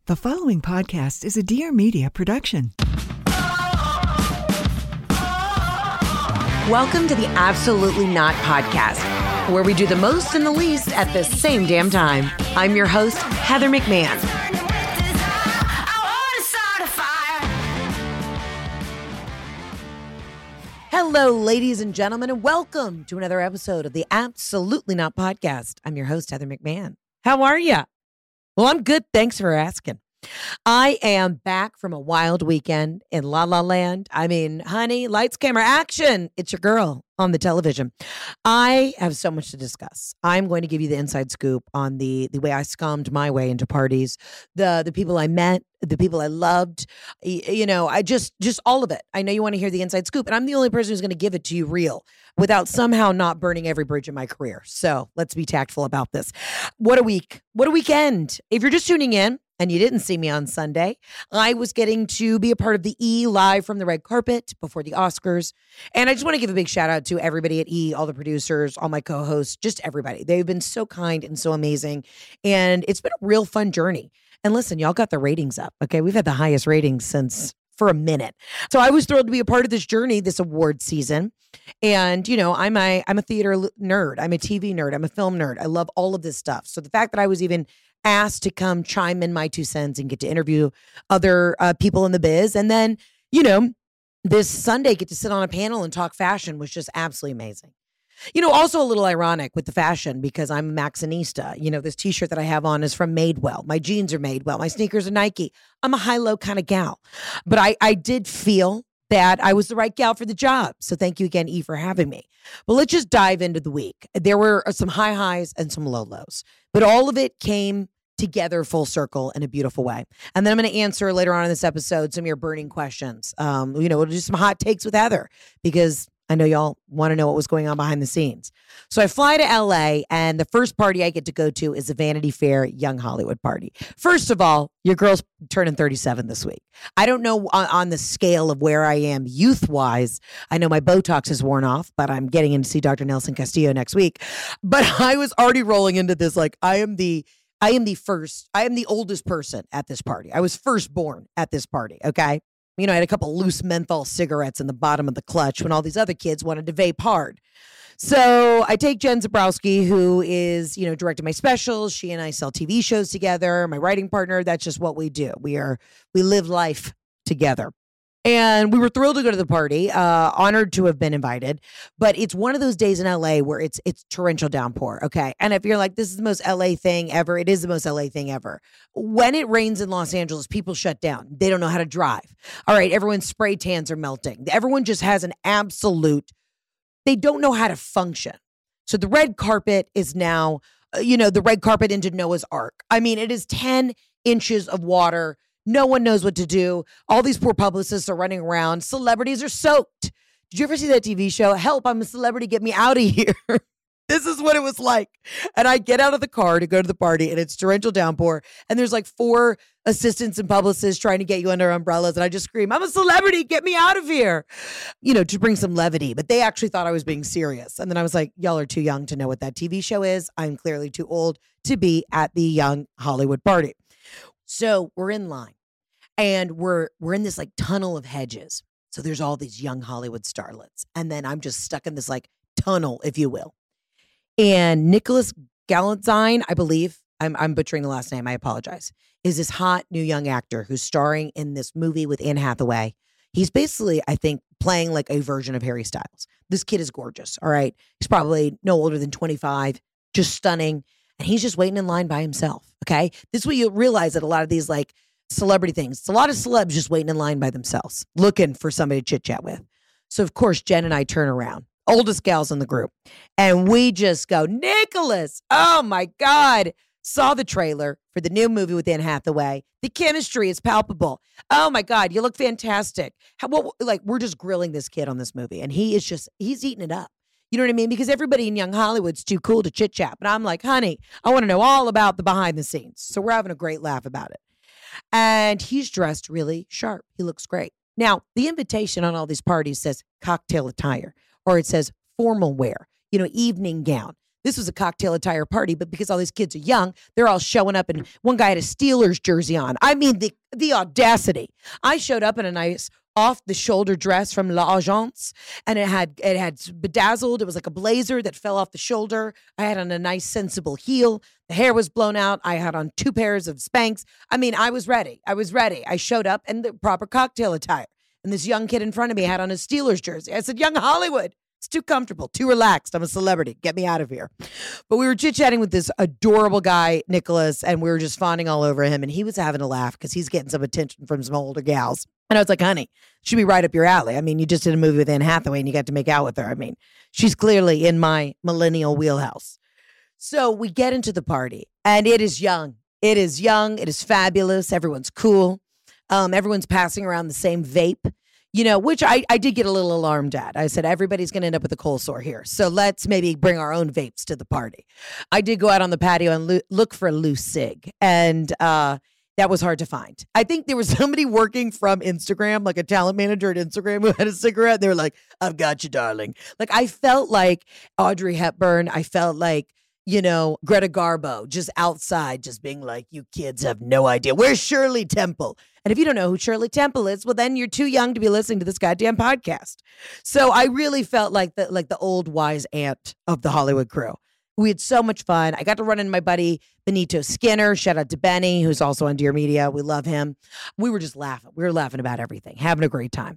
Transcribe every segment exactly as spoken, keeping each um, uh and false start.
The following podcast is a Dear Media production. Welcome to the Absolutely Not podcast, where we do the most and the least at the same damn time. I'm your host, Heather McMahon. Hello, ladies and gentlemen, and welcome to another episode of the Absolutely Not podcast. I'm your host, Heather McMahon. How are you? Well, I'm good. Thanks for asking. I am back from a wild weekend in La La Land. I mean, honey, lights, camera, action. It's your girl on the television. I have so much to discuss. I'm going to give you the inside scoop on the the way I scummed my way into parties, the the people I met, the people I loved, you know, I just, just all of it. I know you want to hear the inside scoop, and I'm the only person who's going to give it to you real without somehow not burning every bridge in my career. So let's be tactful about this. What a week. What a weekend. If you're just tuning in and you didn't see me on Sunday, I was getting to be a part of the E! Live from the red carpet before the Oscars. And I just want to give a big shout out to everybody at E!, all the producers, all my co-hosts, just everybody. They've been so kind and so amazing. And it's been a real fun journey. And listen, y'all got the ratings up, okay? We've had the highest ratings since for a minute. So I was thrilled to be a part of this journey, this award season. And, you know, I'm a, I'm a theater nerd. I'm a T V nerd. I'm a film nerd. I love all of this stuff. So the fact that I was even asked to come chime in my two cents and get to interview other uh, people in the biz. And then, you know, this Sunday get to sit on a panel and talk fashion was just absolutely amazing. You know, also a little ironic with the fashion because I'm a Maxxinista. You know, this t-shirt that I have on is from Madewell. My jeans are Madewell. My sneakers are Nike. I'm a high-low kind of gal. But I, I did feel that I was the right gal for the job. So thank you again, E, for having me. But let's just dive into the week. There were some high highs and some low lows. But all of it came together full circle in a beautiful way. And then I'm going to answer later on in this episode some of your burning questions. Um, you know, we'll do some hot takes with Heather because I know y'all want to know what was going on behind the scenes. So I fly to L A, and the first party I get to go to is the Vanity Fair Young Hollywood party. First of all, your girl's turning thirty-seven this week. I don't know on, on the scale of where I am youth-wise. I know my Botox is worn off, but I'm getting in to see Doctor Nelson Castillo next week. But I was already rolling into this like I am the I am the first, I am the oldest person at this party. I was first born at this party, okay? You know, I had a couple loose menthol cigarettes in the bottom of the clutch when all these other kids wanted to vape hard. So I take Jen Zabrowski, who is, you know, directing my specials. She and I sell T V shows together. My writing partner, that's just what we do. We are, we live life together. And we were thrilled to go to the party, uh, honored to have been invited. But it's one of those days in L A where it's it's torrential downpour, okay? And if you're like, this is the most L A thing ever, it is the most L A thing ever. When it rains in Los Angeles, people shut down. They don't know how to drive. All right, everyone's spray tans are melting. Everyone just has an absolute, they don't know how to function. So the red carpet is now, uh, you know, the red carpet into Noah's Ark. I mean, it is ten inches of water. No one knows what to do. All these poor publicists are running around. Celebrities are soaked. Did you ever see that T V show? Help, I'm a celebrity. Get me out of here. This is what it was like. And I get out of the car to go to the party, and it's torrential downpour. And there's like four assistants and publicists trying to get you under umbrellas. And I just scream, I'm a celebrity. Get me out of here, you know, to bring some levity. But they actually thought I was being serious. And then I was like, y'all are too young to know what that T V show is. I'm clearly too old to be at the Young Hollywood party. So we're in line, and we're we're in this like tunnel of hedges. So there's all these young Hollywood starlets. And then I'm just stuck in this like tunnel, if you will. And Nicholas Galantine, I believe, I'm I'm butchering the last name, I apologize, is this hot new young actor who's starring in this movie with Anne Hathaway. He's basically, I think, playing like a version of Harry Styles. This kid is gorgeous, all right? He's probably no older than twenty-five, just stunning. And he's just waiting in line by himself, okay? This is what you realize that a lot of these like celebrity things, it's a lot of celebs just waiting in line by themselves, looking for somebody to chit chat with. So of course, Jen and I turn around, oldest gals in the group, and we just go, Nicholas, oh my God, saw the trailer for the new movie with Anne Hathaway. The chemistry is palpable. Oh my God, you look fantastic. How, what, like, we're just grilling this kid on this movie, and he is just, he's eating it up. You know what I mean? Because everybody in young Hollywood's too cool to chit chat. But I'm like, honey, I want to know all about the behind the scenes. So we're having a great laugh about it. And he's dressed really sharp. He looks great. Now, the invitation on all these parties says cocktail attire, or it says formal wear, you know, evening gown. This was a cocktail attire party, but because all these kids are young, they're all showing up, and one guy had a Steelers jersey on. I mean, the the audacity. I showed up in a nice off-the-shoulder dress from La Agence, and it had it had bedazzled. It was like a blazer that fell off the shoulder. I had on a nice, sensible heel. The hair was blown out. I had on two pairs of Spanx. I mean, I was ready. I was ready. I showed up in the proper cocktail attire, and this young kid in front of me had on a Steelers jersey. I said, "Young Hollywood. It's too comfortable, too relaxed. I'm a celebrity. Get me out of here." But we were chit-chatting with this adorable guy, Nicholas, and we were just fawning all over him. And he was having a laugh because he's getting some attention from some older gals. And I was like, honey, should be right up your alley. I mean, you just did a movie with Anne Hathaway and you got to make out with her. I mean, she's clearly in my millennial wheelhouse. So we get into the party, and it is young. It is young. It is fabulous. Everyone's cool. Um, everyone's passing around the same vape. You know, which I, I did get a little alarmed at. I said, everybody's going to end up with a cold sore here. So let's maybe bring our own vapes to the party. I did go out on the patio and lo- look for a loose cig. And uh, that was hard to find. I think there was somebody working from Instagram, like a talent manager at Instagram who had a cigarette. They were like, I've got you, darling. Like, I felt like Audrey Hepburn. I felt like, you know, Greta Garbo just outside, just being like, you kids have no idea. Where's Shirley Temple? And if you don't know who Shirley Temple is, well, then you're too young to be listening to this goddamn podcast. So I really felt like the like the old wise aunt of the Hollywood crew. We had so much fun. I got to run into my buddy Benito Skinner. Shout out to Benny, who's also on Dear Media. We love him. We were just laughing. We were laughing about everything, having a great time.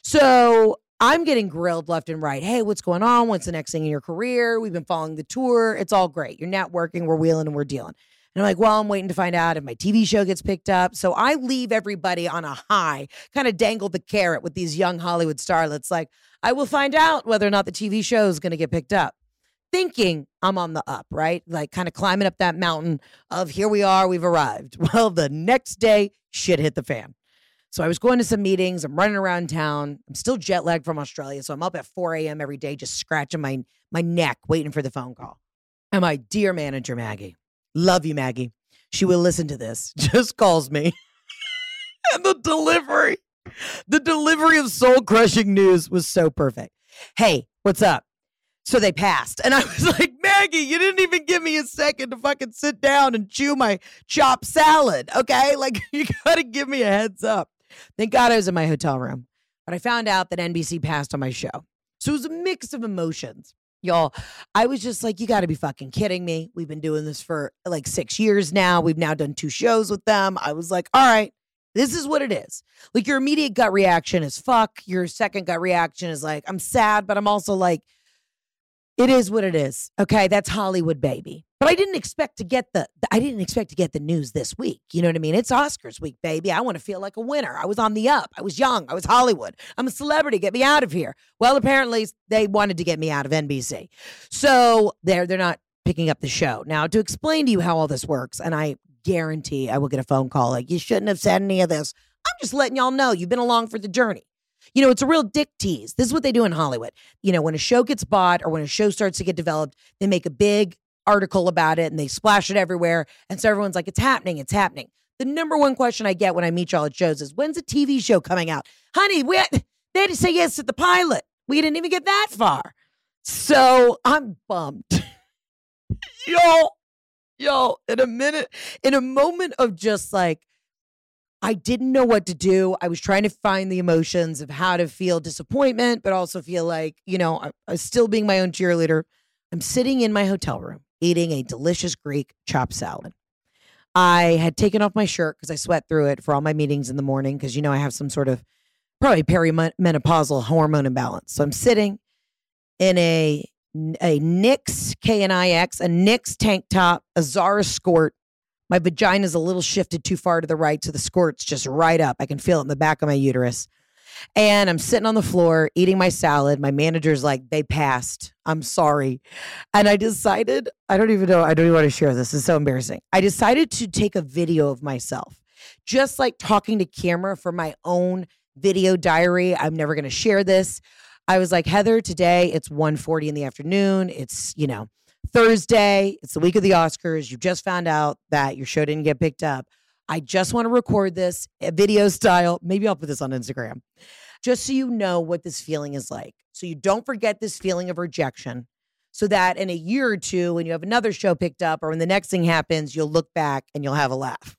So I'm getting grilled left and right. Hey, what's going on? What's the next thing in your career? We've been following the tour. It's all great. You're networking. We're wheeling and we're dealing. And I'm like, well, I'm waiting to find out if my T V show gets picked up. So I leave everybody on a high, kind of dangle the carrot with these young Hollywood starlets. Like, I will find out whether or not the T V show is going to get picked up. Thinking I'm on the up, right? Like, kind of climbing up that mountain of here we are, we've arrived. Well, the next day, shit hit the fan. So I was going to some meetings. I'm running around town. I'm still jet lagged from Australia. So I'm up at four a.m. every day, just scratching my, my neck, waiting for the phone call. And my dear manager, Maggie, love you, Maggie, she will listen to this, just calls me. And the delivery, the delivery of soul-crushing news was so perfect. Hey, what's up? So they passed. And I was like, Maggie, you didn't even give me a second to fucking sit down and chew my chopped salad, okay? Like, you got to give me a heads up. Thank God I was in my hotel room. But I found out that N B C passed on my show. So it was a mix of emotions. Y'all, I was just like, you got to be fucking kidding me. We've been doing this for like six years now. We've now done two shows with them. I was like, all right, this is what it is. Like, your immediate gut reaction is fuck. Your second gut reaction is like, I'm sad, but I'm also like, it is what it is. Okay, that's Hollywood, baby. But I didn't expect to get the, I didn't expect to get the news this week. You know what I mean? It's Oscars week, baby. I want to feel like a winner. I was on the up. I was young. I was Hollywood. I'm a celebrity. Get me out of here. Well, apparently they wanted to get me out of N B C. So they're, they're not picking up the show. Now, to explain to you how all this works, and I guarantee I will get a phone call like, you shouldn't have said any of this. I'm just letting y'all know you've been along for the journey. You know, it's a real dick tease. This is what they do in Hollywood. You know, when a show gets bought or when a show starts to get developed, they make a big article about it and they splash it everywhere. And so everyone's like, it's happening, it's happening. The number one question I get when I meet y'all at shows is, when's a T V show coming out? Honey, we had, they had to say yes to the pilot. We didn't even get that far. So I'm bummed. yo, yo, in a minute, in a moment of just like, I didn't know what to do. I was trying to find the emotions of how to feel disappointment, but also feel like, you know, I, I was still being my own cheerleader. I'm sitting in my hotel room eating a delicious Greek chopped salad. I had taken off my shirt because I sweat through it for all my meetings in the morning because, you know, I have some sort of probably perimenopausal hormone imbalance. So I'm sitting in a, a Knix K N I X, a Knix tank top, a Zara skirt. My vagina's a little shifted too far to the right, so the squirt's just right up. I can feel it in the back of my uterus. And I'm sitting on the floor eating my salad. My manager's like, they passed. I'm sorry. And I decided, I don't even know, I don't even want to share this. It's so embarrassing. I decided to take a video of myself, just like talking to camera for my own video diary. I'm never going to share this. I was like, Heather, today it's one forty in the afternoon. It's, you know, Thursday, it's the week of the Oscars. You just found out that your show didn't get picked up. I just want to record this video style. Maybe I'll put this on Instagram just so you know what this feeling is like. So you don't forget this feeling of rejection. so that in a year or two, when you have another show picked up or when the next thing happens, you'll look back and you'll have a laugh.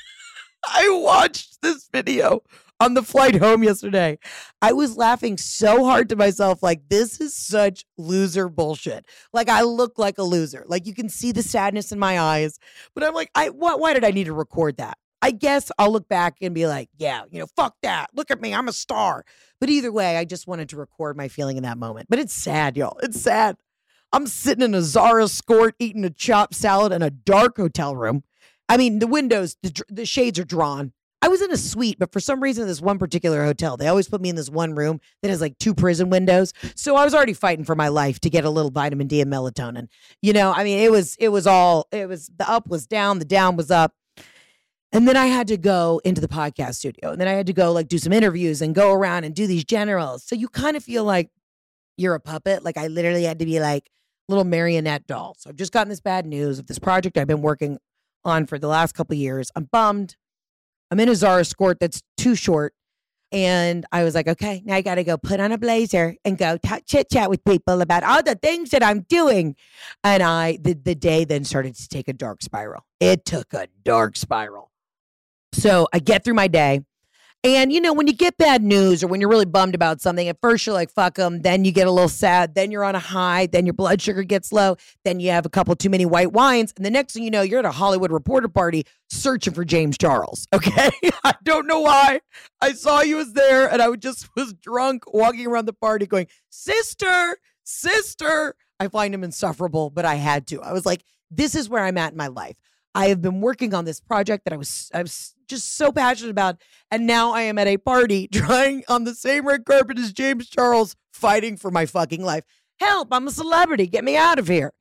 I watched this video on the flight home yesterday. I was laughing so hard to myself, like, this is such loser bullshit. Like, I look like a loser. Like, you can see the sadness in my eyes. But I'm like, I what, why did I need to record that? I guess I'll look back and be like, yeah, you know, fuck that. Look at me. I'm a star. But either way, I just wanted to record my feeling in that moment. But it's sad, y'all. It's sad. I'm sitting in a Zara Escort eating a chopped salad in a dark hotel room. I mean, the windows, the, the shades are drawn. I was in a suite, but for some reason, this one particular hotel, they always put me in this one room that has like two prison windows. So I was already fighting for my life to get a little vitamin D and melatonin. You know, I mean, it was, it was all, it was, the up was down, the down was up. And then I had to go into the podcast studio, and then I had to go like do some interviews and go around and do these generals. So you kind of feel like you're a puppet. Like I literally had to be like little marionette doll. So I've just gotten this bad news of this project I've been working on for the last couple of years. I'm bummed. I'm in a Zara Escort that's too short. And I was like, okay, now I got to go put on a blazer and go t- chit chat with people about all the things that I'm doing. And I, the, the day then started to take a dark spiral. It took a dark spiral. So I get through my day. And, you know, when you get bad news or when you're really bummed about something, at first you're like, fuck them. Then you get a little sad. Then you're on a high. Then your blood sugar gets low. Then you have a couple too many white wines. And the next thing you know, you're at a Hollywood Reporter party searching for James Charles. Okay. I don't know why. I saw you was there and I just was drunk walking around the party going, sister, sister. I find him insufferable, but I had to. I was like, this is where I'm at in my life. I have been working on this project that I was, I was just so passionate about. And now I am at a party trying on the same red carpet as James Charles, fighting for my fucking life. Help, I'm a celebrity. Get me out of here.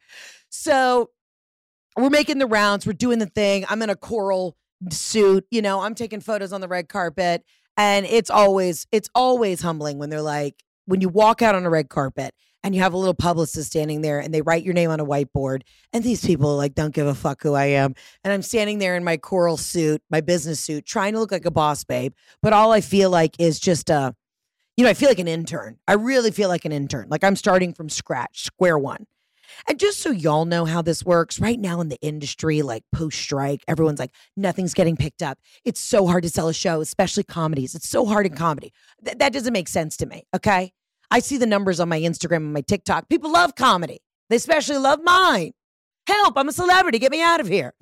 So we're making the rounds. We're doing the thing. I'm in a coral suit. You know, I'm taking photos on the red carpet. And it's always, it's always humbling when they're like, when you walk out on a red carpet and you have a little publicist standing there and they write your name on a whiteboard. And these people like don't give a fuck who I am. And I'm standing there in my coral suit, my business suit, trying to look like a boss babe. But all I feel like is just a, you know, I feel like an intern. I really feel like an intern. Like I'm starting from scratch, square one. And just so y'all know how this works, right now in the industry, like post-strike, everyone's like, nothing's getting picked up. It's so hard to sell a show, especially comedies. It's so hard in comedy. Th- that doesn't make sense to me, okay? I see the numbers on my Instagram and my TikTok. People love comedy. They especially love mine. Help, I'm a celebrity. Get me out of here.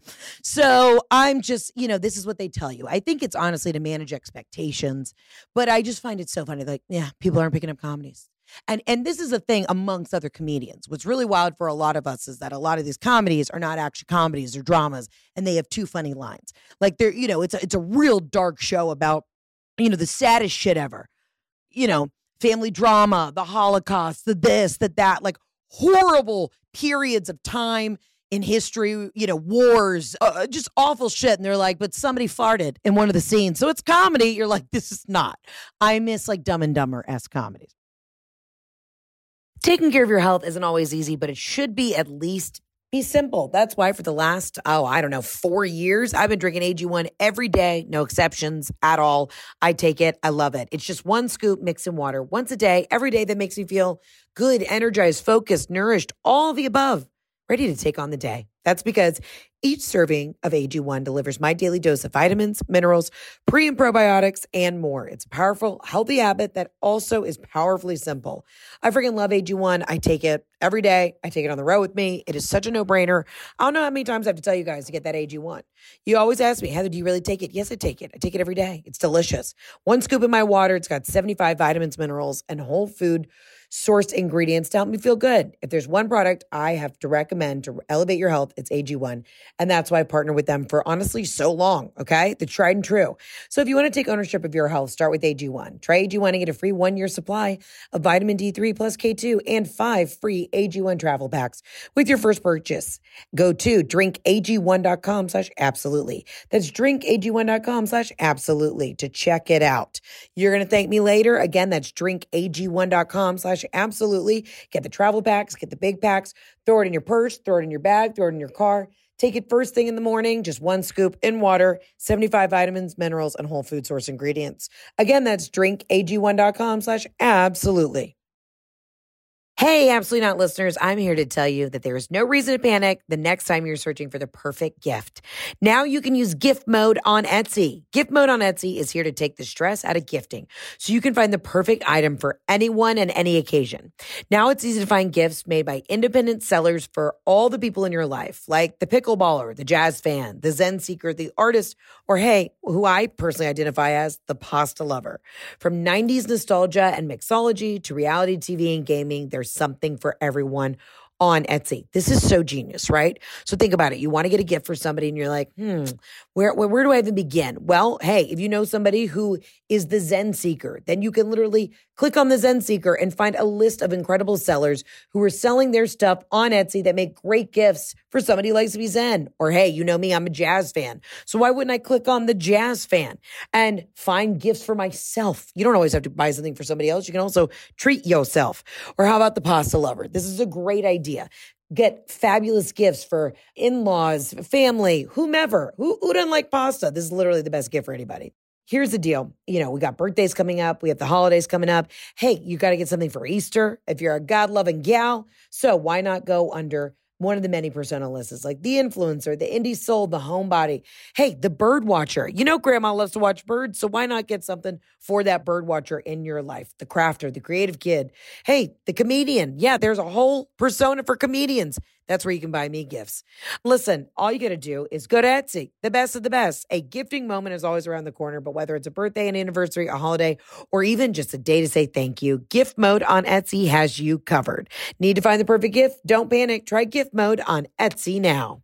So I'm just, you know, this is what they tell you. I think it's honestly to manage expectations, but I just find it so funny. Like, yeah, people aren't picking up comedies. And and this is a thing amongst other comedians. What's really wild for a lot of us is that a lot of these comedies are not actually comedies, they're dramas, and they have two funny lines. Like they're, you know, it's a, it's a real dark show about, you know, the saddest shit ever. You know, family drama, the Holocaust, the this, the that, like horrible periods of time in history, you know, wars, uh, just awful shit. And they're like, but somebody farted in one of the scenes. So it's comedy. You're like, this is not. I miss like Dumb and Dumber-esque comedies. Taking care of your health isn't always easy, but it should be at least be simple. That's why for the last, oh, I don't know, four years, I've been drinking A G one every day, no exceptions at all. I take it. I love it. It's just one scoop mixed in water once a day, every day that makes me feel good, energized, focused, nourished, all of the above, ready to take on the day. That's because each serving of A G one delivers my daily dose of vitamins, minerals, pre and probiotics, and more. It's a powerful, healthy habit that also is powerfully simple. I freaking love A G one. I take it every day. I take it on the road with me. It is such a no-brainer. I don't know how many times I have to tell you guys to get that A G one. You always ask me, Heather, do you really take it? Yes, I take it. I take it every day. It's delicious. One scoop in my water. It's got seventy-five vitamins, minerals, and whole food sourced ingredients to help me feel good. If there's one product I have to recommend to elevate your health, it's A G one. And that's why I partner with them for honestly so long, okay? The tried and true. So if you want to take ownership of your health, start with A G one. Try A G one and get a free one-year supply of vitamin D three plus K two and five free A G one travel packs with your first purchase. Go to drinkag1.com slash absolutely. That's drinkag1.com slash absolutely to check it out. You're going to thank me later. Again, that's drinkag1.com slash absolutely. Get the travel packs, get the big packs, throw it in your purse, throw it in your bag, throw it in your car. Take it first thing in the morning, just one scoop in water, seventy-five vitamins, minerals, and whole food source ingredients. Again, that's drinkag1.com slash absolutely. Hey, Absolutely Not listeners, I'm here to tell you that there is no reason to panic the next time you're searching for the perfect gift. Now you can use gift mode on Etsy. Gift mode on Etsy is here to take the stress out of gifting so you can find the perfect item for anyone and any occasion. Now it's easy to find gifts made by independent sellers for all the people in your life, like the pickleballer, the jazz fan, the Zen seeker, the artist, or hey, who I personally identify as the pasta lover. From nineties nostalgia and mixology to reality T V and gaming, there's something for everyone on Etsy. This is so genius, right? So think about it. You want to get a gift for somebody and you're like, hmm, where, where, where do I even begin? Well, hey, if you know somebody who is the Zen seeker, then you can literally click on the Zen seeker and find a list of incredible sellers who are selling their stuff on Etsy that make great gifts for somebody who likes to be Zen. Or hey, you know me, I'm a jazz fan. So why wouldn't I click on the jazz fan and find gifts for myself? You don't always have to buy something for somebody else. You can also treat yourself. Or how about the pasta lover? This is a great idea. Get fabulous gifts for in-laws, family, whomever. Who, who doesn't like pasta? This is literally the best gift for anybody. Here's the deal. You know, we got birthdays coming up. We have the holidays coming up. Hey, you got to get something for Easter if you're a God-loving gal. So why not go under one of the many persona lists, like the influencer, the indie soul, the homebody. Hey, the bird watcher. You know, grandma loves to watch birds, so why not get something for that bird watcher in your life? The crafter, the creative kid. Hey, the comedian. Yeah, there's a whole persona for comedians. That's where you can buy me gifts. Listen, all you got to do is go to Etsy, the best of the best. A gifting moment is always around the corner, but whether it's a birthday, an anniversary, a holiday, or even just a day to say thank you, gift mode on Etsy has you covered. Need to find the perfect gift? Don't panic. Try gift mode on Etsy now.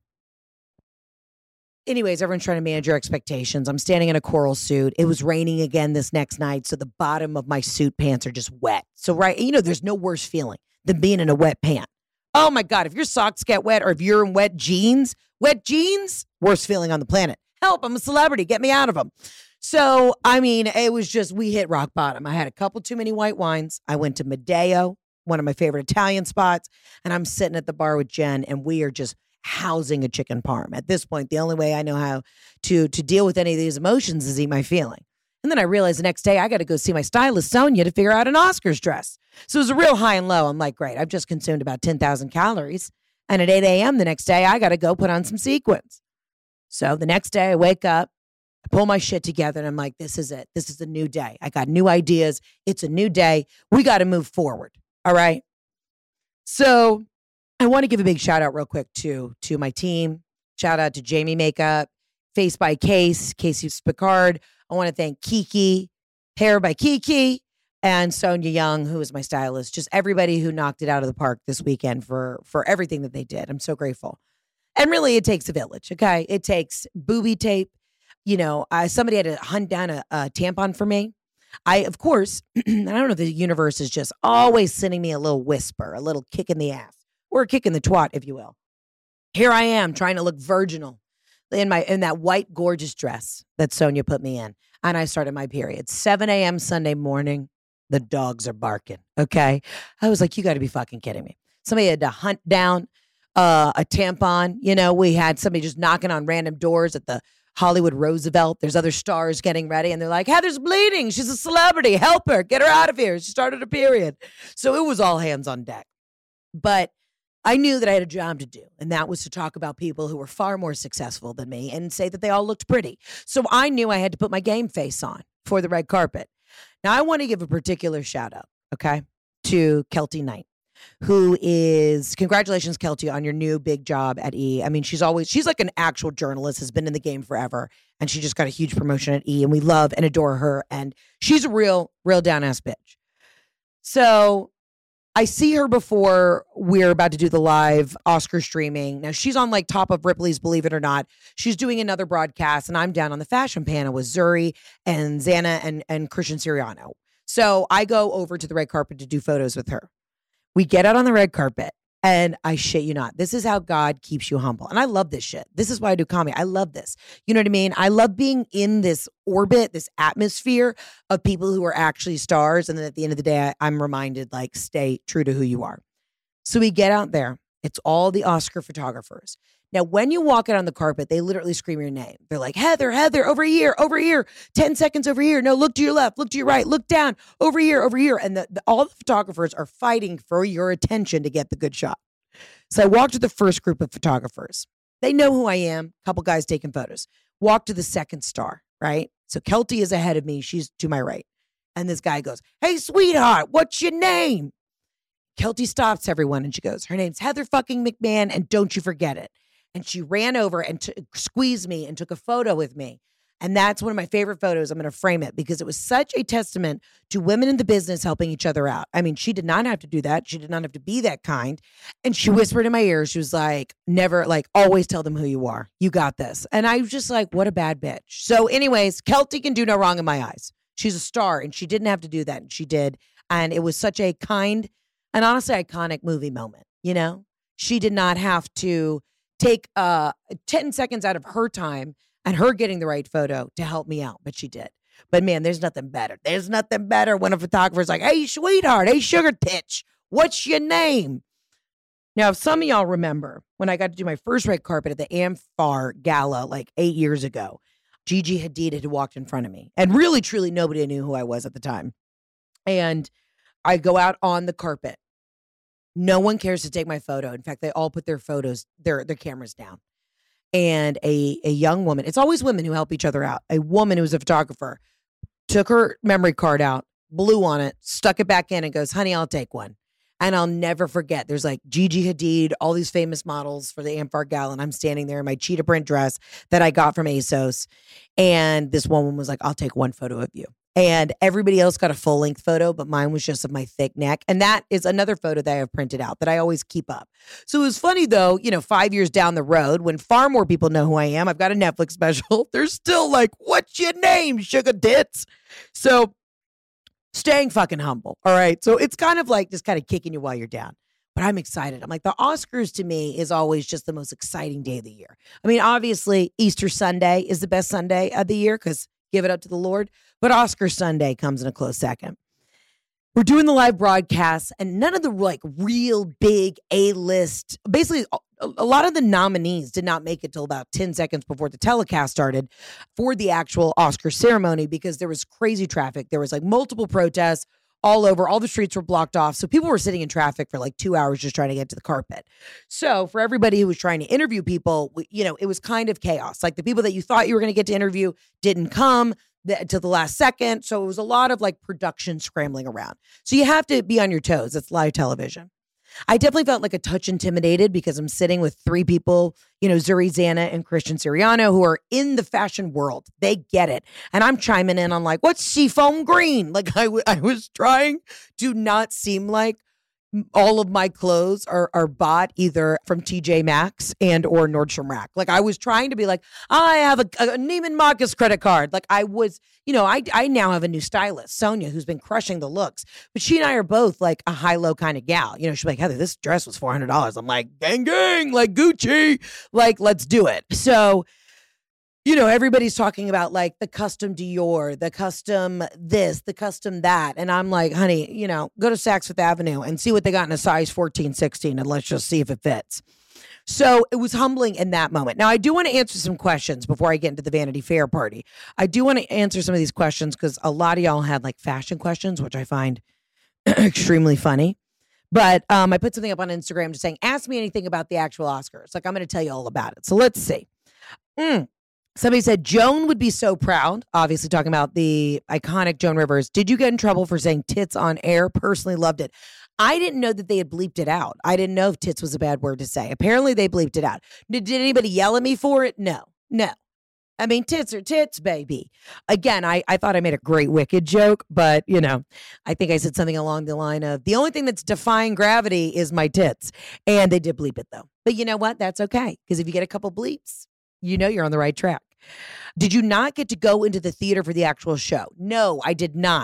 Anyways, everyone's trying to manage your expectations. I'm standing in a coral suit. It was raining again this next night, so the bottom of my suit pants are just wet. So, right, you know, there's no worse feeling than being in a wet pant. Oh my God, if your socks get wet or if you're in wet jeans, wet jeans, worst feeling on the planet. Help, I'm a celebrity. Get me out of them. So, I mean, it was just, we hit rock bottom. I had a couple too many white wines. I went to Medeo, one of my favorite Italian spots, and I'm sitting at the bar with Jen, and we are just housing a chicken parm. At this point, the only way I know how to, to deal with any of these emotions is eat my feeling. And then I realized the next day I got to go see my stylist, Sonia, to figure out an Oscars dress. So it was a real high and low. I'm like, great, I've just consumed about ten thousand calories. And at eight a.m. the next day, I got to go put on some sequins. So the next day I wake up, I pull my shit together, and I'm like, this is it. This is a new day. I got new ideas. It's a new day. We got to move forward. All right. So I want to give a big shout out real quick to, to my team. Shout out to Jamie Makeup, Face by Case, Casey Spicard. I want to thank Kiki, Hair by Kiki, and Sonia Young, who is my stylist. Just everybody who knocked it out of the park this weekend for, for everything that they did. I'm so grateful. And really, it takes a village, okay? It takes booby tape. You know, uh, somebody had to hunt down a, a tampon for me. I, of course, I don't know if the universe is just always sending me a little whisper, a little kick in the ass, or a kick in the twat, if you will. Here I am trying to look virginal in my in that white, gorgeous dress that Sonia put me in. And I started my period. seven a.m. Sunday morning, the dogs are barking, okay? I was like, you got to be fucking kidding me. Somebody had to hunt down uh, a tampon. You know, we had somebody just knocking on random doors at the Hollywood Roosevelt. There's other stars getting ready, and they're like, Heather's bleeding. She's a celebrity. Help her. Get her out of here. She started a period. So it was all hands on deck. But I knew that I had a job to do, and that was to talk about people who were far more successful than me and say that they all looked pretty. So I knew I had to put my game face on for the red carpet. Now, I want to give a particular shout out, okay, to Kelty Knight, who is, congratulations, Kelty, on your new big job at E! I mean, she's always, she's like an actual journalist, has been in the game forever, and she just got a huge promotion at E! And we love and adore her, and she's a real, real down-ass bitch. So I see her before we're about to do the live Oscar streaming. Now, she's on like top of Ripley's Believe It or Not. She's doing another broadcast, and I'm down on the fashion panel with Zuri and Xana and, and Christian Siriano. So I go over to the red carpet to do photos with her. We get out on the red carpet, and I shit you not, this is how God keeps you humble. And I love this shit. This is why I do comedy. I love this. You know what I mean? I love being in this orbit, this atmosphere of people who are actually stars. And then at the end of the day, I, I'm reminded, like, stay true to who you are. So we get out there, It's all the Oscar photographers. Now, when you walk out on the carpet, they literally scream your name. They're like, Heather, Heather, over here, over here, ten seconds over here. No, look to your left, look to your right, look down, over here, over here. And the, the, all the photographers are fighting for your attention to get the good shot. So I walked to the first group of photographers. They know who I am. A couple guys taking photos. Walk to the second star, right? So Kelty is ahead of me. She's to my right. And this guy goes, hey, sweetheart, what's your name? Kelty stops everyone and she goes, her name's Heather fucking McMahon, and don't you forget it. And she ran over and t- squeezed me and took a photo with me. And that's one of my favorite photos. I'm going to frame it because it was such a testament to women in the business helping each other out. I mean, she did not have to do that. She did not have to be that kind. And she whispered in my ear, she was like, never, like, always tell them who you are. You got this. And I was just like, what a bad bitch. So anyways, Kelty can do no wrong in my eyes. She's a star and she didn't have to do that. And she did. And it was such a kind and honestly iconic movie moment. You know, she did not have to take uh, ten seconds out of her time and her getting the right photo to help me out, but she did. But man, there's nothing better. There's nothing better when a photographer's like, hey, sweetheart, hey, sugar titch, what's your name? Now, if some of y'all remember when I got to do my first red carpet at the Amfar Gala like eight years ago, Gigi Hadid had walked in front of me. And really, truly, nobody knew who I was at the time. And I go out on the carpet. No one cares to take my photo. In fact, they all put their photos, their, their cameras down. And a, a young woman, it's always women who help each other out. A woman who was a photographer took her memory card out, blew on it, stuck it back in and goes, honey, I'll take one. And I'll never forget. There's like Gigi Hadid, all these famous models for the Amfar Gala. And I'm standing there in my cheetah print dress that I got from ASOS. And this woman was like, I'll take one photo of you. And everybody else got a full length photo, but mine was just of my thick neck. And that is another photo that I have printed out that I always keep up. So it was funny though, you know, five years down the road when far more people know who I am, I've got a Netflix special. They're still like, what's your name, sugar tits? So staying fucking humble. All right. So it's kind of like just kind of kicking you while you're down. But I'm excited. I'm like, the Oscars to me is always just the most exciting day of the year. I mean, obviously Easter Sunday is the best Sunday of the year because give it up to the Lord. But Oscar Sunday comes in a close second. We're doing the live broadcast and none of the like real big A-list, basically a, a lot of the nominees did not make it till about ten seconds before the telecast started for the actual Oscar ceremony because there was crazy traffic. There was like multiple protests all over. All the streets were blocked off. So people were sitting in traffic for like two hours just trying to get to the carpet. So for everybody who was trying to interview people, you know, it was kind of chaos. Like the people that you thought you were going to get to interview didn't come the, to the last second. So it was a lot of like production scrambling around. So you have to be on your toes. It's live television. I definitely felt like a touch intimidated because I'm sitting with three people, you know, Zuri Zana and Christian Siriano, who are in the fashion world. They get it. And I'm chiming in on like, what's seafoam green? Like I, w- I was trying to not seem like all of my clothes are, are bought either from T J Maxx and or Nordstrom Rack. Like I was trying to be like, I have a, a Neiman Marcus credit card. Like I was, you know, I I now have a new stylist, Sonia, who's been crushing the looks. But she and I are both like a high-low kind of gal. You know, she's like, Heather, this dress was four hundred dollars. I'm like, gang, gang, like Gucci. Like, let's do it. So, you know, everybody's talking about like the custom Dior, the custom this, the custom that. And I'm like, honey, you know, go to Saks Fifth Avenue and see what they got in a size fourteen, sixteen, and let's just see if it fits. So it was humbling in that moment. Now, I do want to answer some questions before I get into the Vanity Fair party. I do want to answer some of these questions because a lot of y'all had like fashion questions, which I find extremely funny. But um, I put something up on Instagram just saying, ask me anything about the actual Oscars. Like, I'm going to tell you all about it. So let's see. Mm. Somebody said Joan would be so proud, obviously talking about the iconic Joan Rivers. Did you get in trouble for saying tits on air? Personally loved it. I didn't know that they had bleeped it out. I didn't know if tits was a bad word to say. Apparently they bleeped it out. Did, did anybody yell at me for it? No, no. I mean, tits are tits, baby. Again, I, I thought I made a great Wicked joke, but, you know, I think I said something along the line of the only thing that's defying gravity is my tits. And they did bleep it, though. But you know what? That's okay. Because if you get a couple bleeps, you know you're on the right track. Did you not get to go into the theater for the actual show? No, I did not.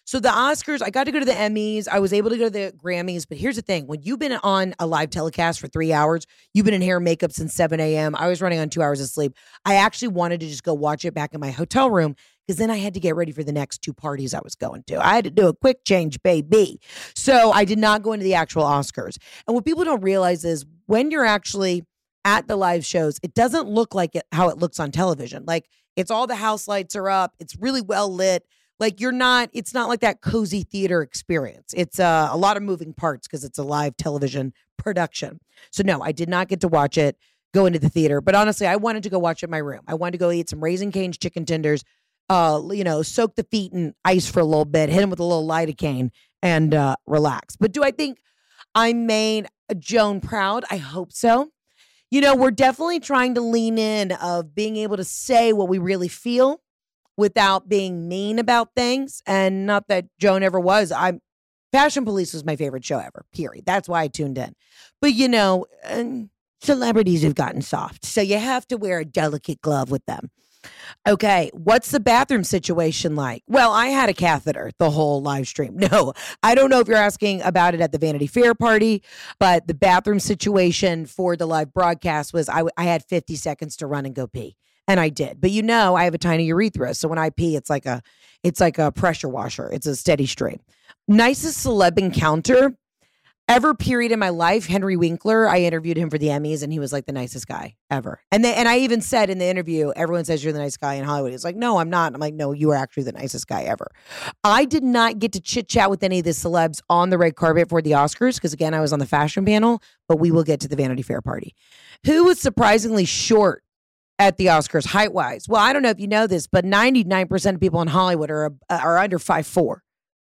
So the Oscars, I got to go to the Emmys. I was able to go to the Grammys. But here's the thing. When you've been on a live telecast for three hours, you've been in hair and makeup since seven a.m. I was running on two hours of sleep. I actually wanted to just go watch it back in my hotel room because then I had to get ready for the next two parties I was going to. I had to do a quick change, baby. So I did not go into the actual Oscars. And what people don't realize is when you're actually at the live shows, it doesn't look like it how it looks on television. Like it's all the house lights are up. It's really well lit. Like you're not, it's not like that cozy theater experience. It's uh, a lot of moving parts because it's a live television production. So no, I did not get to watch it, go into the theater. But honestly, I wanted to go watch it in my room. I wanted to go eat some Raising Cane's chicken tenders, uh, you know, soak the feet in ice for a little bit, hit them with a little lidocaine and uh, relax. But do I think I made Joan proud? I hope so. You know, we're definitely trying to lean in of being able to say what we really feel without being mean about things. And not that Joan ever was. I'm Fashion Police was my favorite show ever, period. That's why I tuned in. But, you know, um, celebrities have gotten soft. So you have to wear a delicate glove with them. Okay, what's the bathroom situation like? Well, I had a catheter the whole live stream. No, I don't know if you're asking about it at the Vanity Fair party, but the bathroom situation for the live broadcast was I, I had fifty seconds to run and go pee. And I did. But you know, I have a tiny urethra. So when I pee, it's like a it's like a pressure washer. It's a steady stream. Nicest celeb encounter ever period in my life. Henry Winkler. I interviewed him for the Emmys and he was like the nicest guy ever. And they, and I even said in the interview, everyone says you're the nice guy in Hollywood. He's like, no, I'm not. I'm like, no, you are actually the nicest guy ever. I did not get to chit chat with any of the celebs on the red carpet for the Oscars because again, I was on the fashion panel, but we will get to the Vanity Fair party. Who was surprisingly short at the Oscars height wise? Well, I don't know if you know this, but ninety-nine percent of people in Hollywood are, are under five foot four.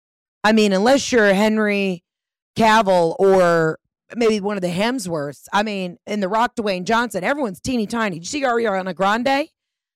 I mean, unless you're Henry Cavill or maybe one of the Hemsworths. I mean, in The Rock, Dwayne Johnson, everyone's teeny tiny. Did you see Ariana Grande?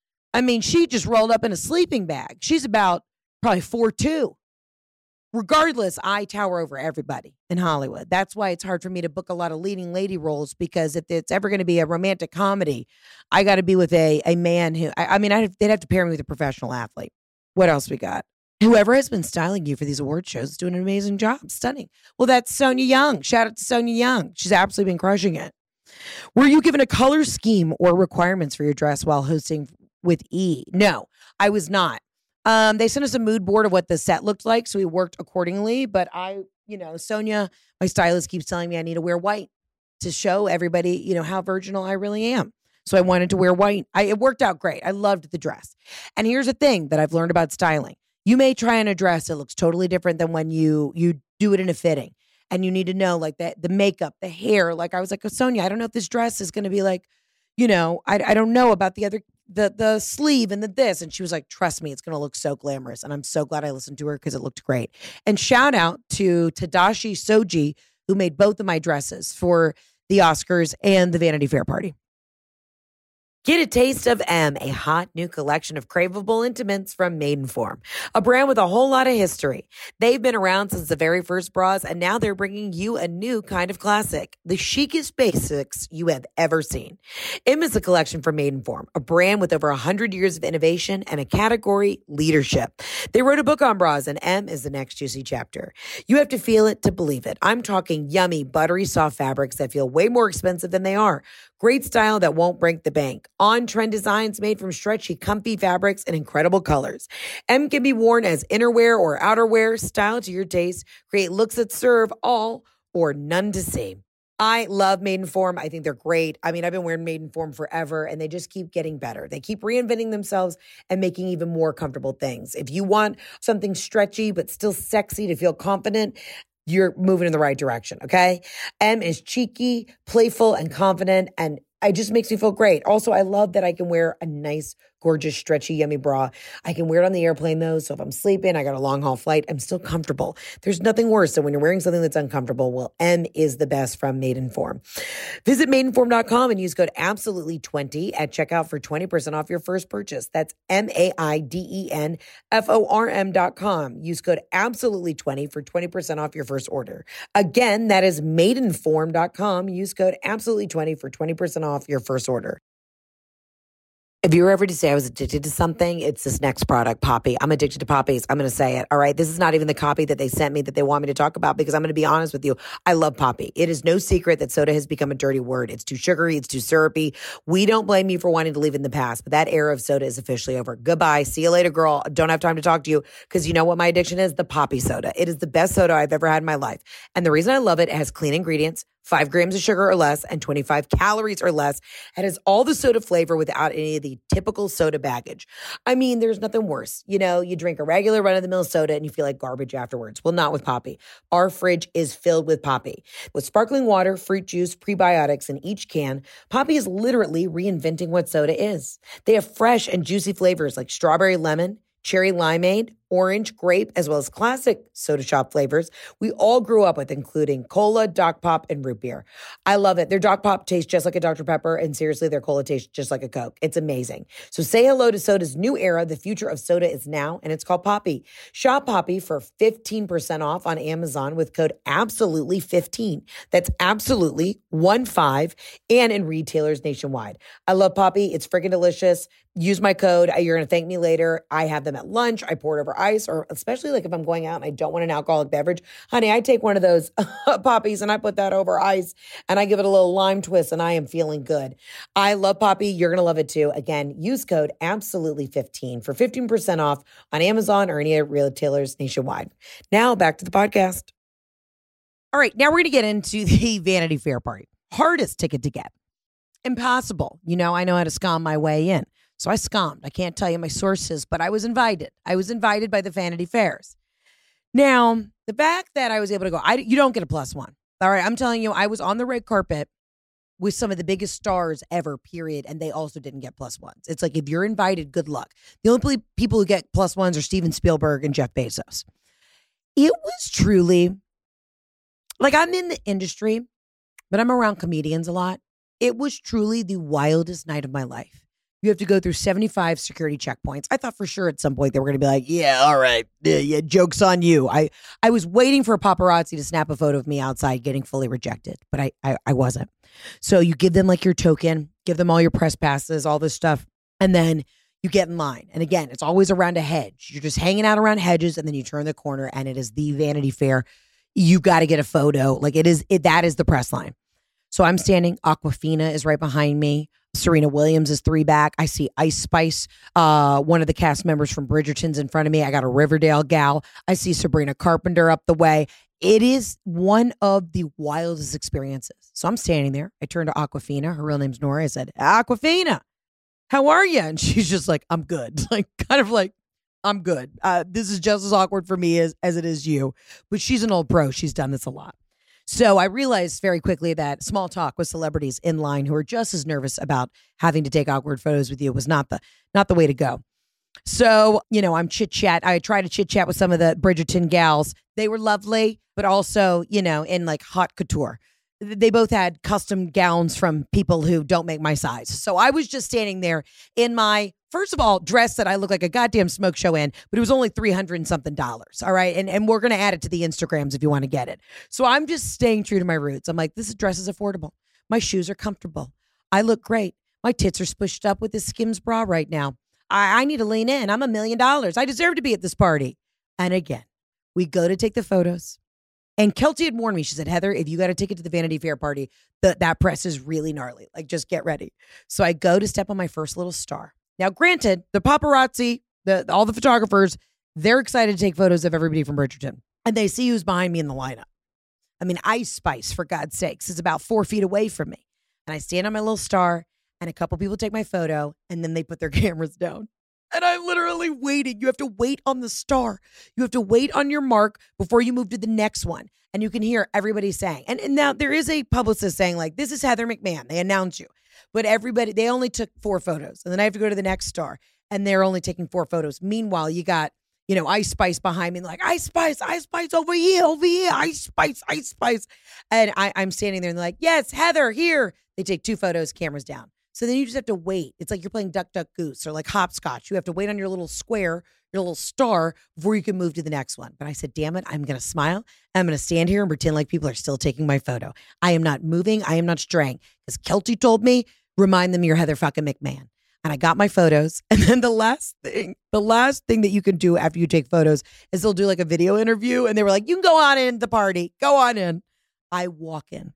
I mean, she just rolled up in a sleeping bag. She's about probably four foot two. Regardless, I tower over everybody in Hollywood. That's why it's hard for me to book a lot of leading lady roles because if it's ever going to be a romantic comedy, I got to be with a a man who, I, I mean, I'd, they'd have to pair me with a professional athlete. What else we got? Whoever has been styling you for these award shows is doing an amazing job. Stunning. Well, that's Sonia Young. Shout out to Sonia Young. She's absolutely been crushing it. Were you given a color scheme or requirements for your dress while hosting with E? No, I was not. Um, they sent us a mood board of what the set looked like, so we worked accordingly. But I, you know, Sonia, my stylist, keeps telling me I need to wear white to show everybody, you know, how virginal I really am. So I wanted to wear white. I, it worked out great. I loved the dress. And here's the thing that I've learned about styling. You may try on a dress that looks totally different than when you you do it in a fitting. And you need to know like that the makeup, the hair. Like I was like, oh, Sonia, I don't know if this dress is going to be like, you know, I, I don't know about the other, the the sleeve and the this. And she was like, trust me, it's going to look so glamorous. And I'm so glad I listened to her because it looked great. And shout out to Tadashi Soji, who made both of my dresses for the Oscars and the Vanity Fair party. Get a taste of M, a hot new collection of craveable intimates from Maidenform, a brand with a whole lot of history. They've been around since the very first bras, and now they're bringing you a new kind of classic, the chicest basics you have ever seen. M is a collection from Maidenform, a brand with over one hundred years of innovation and a category leadership. They wrote a book on bras, and M is the next juicy chapter. You have to feel it to believe it. I'm talking yummy, buttery, soft fabrics that feel way more expensive than they are. Great style that won't break the bank. On-trend designs made from stretchy, comfy fabrics and incredible colors. M can be worn as innerwear or outerwear, style to your taste. Create looks that serve all or none to see. I love Maidenform. I think they're great. I mean, I've been wearing Maidenform forever, and they just keep getting better. They keep reinventing themselves and making even more comfortable things. If you want something stretchy but still sexy to feel confident, you're moving in the right direction, okay? M is cheeky, playful, and confident, and it just makes me feel great. Also, I love that I can wear a nice, gorgeous, stretchy, yummy bra. I can wear it on the airplane, though, so if I'm sleeping, I got a long-haul flight, I'm still comfortable. There's nothing worse than when you're wearing something that's uncomfortable. Well, M is the best from Maidenform. Visit Maidenform dot com and use code absolutely twenty at checkout for twenty percent off your first purchase. That's M A I D E N F O R M dot com. Use code absolutely twenty for twenty percent off your first order. Again, that is Maidenform dot com. Use code absolutely twenty for twenty percent off your first order. If you were ever to say I was addicted to something, it's this next product, Poppi. I'm addicted to Poppies. I'm going to say it. All right. This is not even the copy that they sent me that they want me to talk about because I'm going to be honest with you. I love Poppi. It is no secret that soda has become a dirty word. It's too sugary. It's too syrupy. We don't blame you for wanting to leave in the past, but that era of soda is officially over. Goodbye. See you later, girl. Don't have time to talk to you because you know what my addiction is? The Poppi soda. It is the best soda I've ever had in my life. And the reason I love it, it has clean ingredients, five grams of sugar or less, and twenty-five calories or less. It has all the soda flavor without any of the typical soda baggage. I mean, there's nothing worse. You know, you drink a regular run-of-the-mill soda and you feel like garbage afterwards. Well, not with Poppi. Our fridge is filled with Poppi. With sparkling water, fruit juice, prebiotics in each can, Poppi is literally reinventing what soda is. They have fresh and juicy flavors like strawberry lemon, cherry limeade, orange, grape, as well as classic soda shop flavors we all grew up with, including cola, Doc Pop, and root beer. I love it. Their Doc Pop tastes just like a Doctor Pepper, and seriously, their cola tastes just like a Coke. It's amazing. So say hello to soda's new era. The future of soda is now, and it's called Poppi. Shop Poppi for fifteen percent off on Amazon with code absolutely fifteen. That's absolutely one five, and in retailers nationwide. I love Poppi. It's freaking delicious. Use my code. You're going to thank me later. I have them at lunch. I pour it over ice, or especially like if I'm going out and I don't want an alcoholic beverage, honey, I take one of those Poppies and I put that over ice and I give it a little lime twist and I am feeling good. I love Poppi. You're going to love it too. Again, use code absolutely fifteen for fifteen percent off on Amazon or any other retailers nationwide. Now back to the podcast. All right. Now we're going to get into the Vanity Fair party. Hardest ticket to get. Impossible. You know, I know how to scam my way in. So I scammed. I can't tell you my sources, but I was invited. I was invited by the Vanity Fairs. Now, the fact that I was able to go, I, you don't get a plus one. All right, I'm telling you, I was on the red carpet with some of the biggest stars ever, period, and they also didn't get plus ones. It's like if you're invited, good luck. The only people who get plus ones are Steven Spielberg and Jeff Bezos. It was truly, like I'm in the industry, but I'm around comedians a lot. It was truly the wildest night of my life. You have to go through seventy-five security checkpoints. I thought for sure at some point they were going to be like, yeah, all right. Yeah, yeah, joke's on you. I, I was waiting for a paparazzi to snap a photo of me outside getting fully rejected, but I, I, I wasn't. So you give them like your token, give them all your press passes, all this stuff, and then you get in line. And again, it's always around a hedge. You're just hanging out around hedges, and then you turn the corner, and it is the Vanity Fair. You've got to get a photo. Like it is, it, that is the press line. So I'm standing. Aquafina is right behind me. Serena Williams is three back. I see Ice Spice, uh, one of the cast members from Bridgerton's in front of me. I got a Riverdale gal. I see Sabrina Carpenter up the way. It is one of the wildest experiences. So I'm standing there. I turn to Aquafina. Her real name's Nora. I said, Aquafina, how are you? And she's just like, I'm good. Like, kind of like, I'm good. Uh, this is just as awkward for me as, as it is you. But she's an old pro. She's done this a lot. So I realized very quickly that small talk with celebrities in line who are just as nervous about having to take awkward photos with you was not the not the way to go. So, you know, I'm chit chat. I try to chit chat with some of the Bridgerton gals. They were lovely, but also, you know, in like haute couture. They both had custom gowns from people who don't make my size. So I was just standing there in my, first of all, dress that I look like a goddamn smoke show in, but it was only three hundred and something dollars. All right. And, and we're going to add it to the Instagrams if you want to get it. So I'm just staying true to my roots. I'm like, this dress is affordable. My shoes are comfortable. I look great. My tits are spushed up with this Skims bra right now. I, I need to lean in. I'm a million dollars. I deserve to be at this party. And again, we go to take the photos. And Kelty had warned me. She said, Heather, if you got a ticket to the Vanity Fair party, the, that press is really gnarly. Like, just get ready. So I go to step on my first little star. Now, granted, the paparazzi, the all the photographers, they're excited to take photos of everybody from Bridgerton. And they see who's behind me in the lineup. I mean, Ice Spice, for God's sakes, is about four feet away from me. And I stand on my little star, and a couple people take my photo, and then they put their cameras down. And I'm literally waiting. You have to wait on the star. You have to wait on your mark before you move to the next one. And you can hear everybody saying, and, and now there is a publicist saying like, this is Heather McMahon. They announce you. But everybody, they only took four photos. And then I have to go to the next star. And they're only taking four photos. Meanwhile, you got, you know, Ice Spice behind me. Like, Ice Spice, Ice Spice over here, over here. Ice Spice, Ice Spice. And I, I'm standing there and they're like, yes, Heather, here. They take two photos, cameras down. So then you just have to wait. It's like you're playing Duck, Duck, Goose or like hopscotch. You have to wait on your little square, your little star before you can move to the next one. But I said, damn it, I'm going to smile. I'm going to stand here and pretend like people are still taking my photo. I am not moving. I am not straying. Because Kelty told me, remind them you're Heather fucking McMahon. and I got my photos. And then the last thing, the last thing that you can do after you take photos is they'll do like a video interview. And they were like, you can go on in the party. Go on in. I walk in.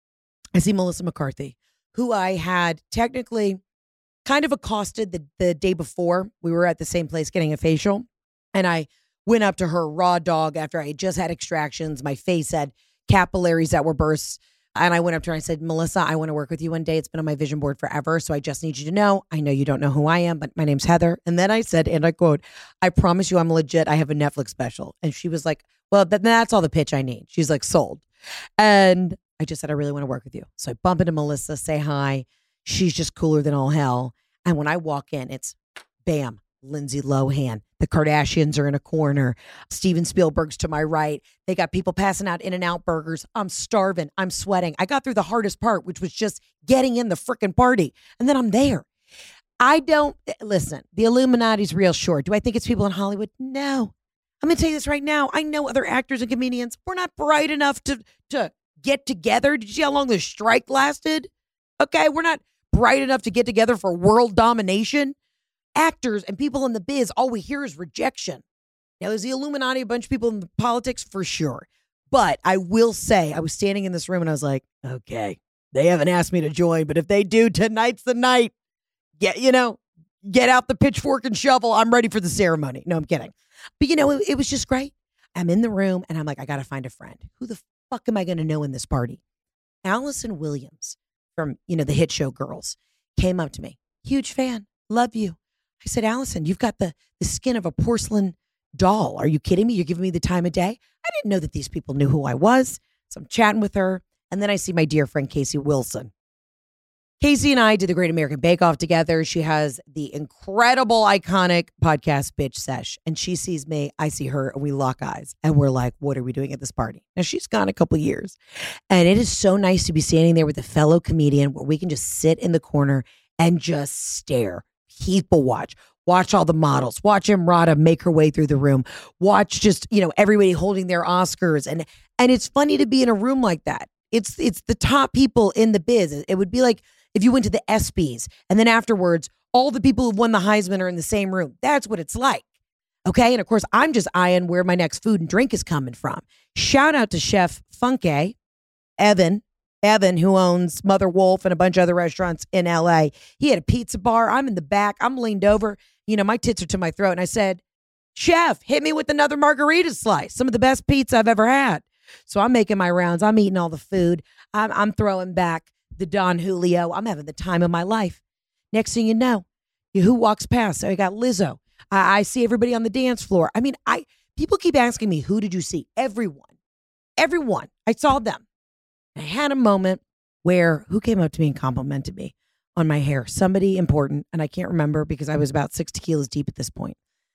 I see Melissa McCarthy, who I had technically kind of accosted the, the day before. We were at the same place getting a facial. And I went up to her raw dog after I had just had extractions. My face had capillaries that were burst. And I went up to her and I said, Melissa, I want to work with you one day. It's been on my vision board forever. So I just need you to know, I know you don't know who I am, but my name's Heather. And then I said, and I quote, I promise you I'm legit. I have a Netflix special. And she was like, well, th- that's all the pitch I need. She's like, sold. And I just said, I really want to work with you. So I bump into Melissa, say hi. She's just cooler than all hell. And when I walk in, it's bam, Lindsay Lohan. The Kardashians are in a corner. Steven Spielberg's to my right. They got people passing out In-N-Out burgers. I'm starving. I'm sweating. I got through the hardest part, which was just getting in the freaking party. And then I'm there. I don't, listen, the Illuminati's real short. Do I think it's people in Hollywood? No. I'm going to tell you this right now. I know other actors and comedians. We're not bright enough to, to get together. Did you see how long the strike lasted? Okay, we're not bright enough to get together for world domination. Actors and people in the biz, all we hear is rejection. Now, is the Illuminati a bunch of people in the politics? For sure. But I will say, I was standing in this room and I was like, okay, they haven't asked me to join, but if they do, tonight's the night. Get, you know, get out the pitchfork and shovel. I'm ready for the ceremony. No, I'm kidding. But, you know, it, it was just great. I'm in the room and I'm like, I got to find a friend. Who the fuck am I going to know in this party? Allison Williams from, you know, the hit show Girls came up to me. Huge fan. Love you. I said, Allison, you've got the, the skin of a porcelain doll. Are you kidding me? You're giving me the time of day? I didn't know that these people knew who I was. So I'm chatting with her. And then I see my dear friend, Casey Wilson. Casey and I did the Great American Bake Off together. She has the incredible, iconic podcast, Bitch Sesh. And she sees me, I see her, and we lock eyes. And we're like, what are we doing at this party? Now, she's gone a couple years. And it is so nice to be standing there with a fellow comedian where we can just sit in the corner and just stare. People watch. Watch all the models. Watch Emrata make her way through the room. Watch just, you know, everybody holding their Oscars. And and it's funny to be in a room like that. It's it's the top people in the biz. It would be like if you went to the ESPYs and then afterwards, all the people who won the Heisman are in the same room. That's what it's like. Okay. And of course, I'm just eyeing where my next food and drink is coming from. Shout out to Chef Funke, Evan. Evan, who owns Mother Wolf and a bunch of other restaurants in L A. He had a pizza bar. I'm in the back. I'm leaned over. You know, my tits are to my throat. And I said, Chef, hit me with another margarita slice. Some of the best pizza I've ever had. So I'm making my rounds. I'm eating all the food. I'm, I'm throwing back the Don Julio. I'm having the time of my life. Next thing you know, you, who walks past? So I got Lizzo. I, I see everybody on the dance floor. I mean, I people keep asking me, who did you see? Everyone. Everyone. I saw them. I had a moment where who came up to me and complimented me on my hair? Somebody important, and I can't remember because I was about six tequilas deep at this point.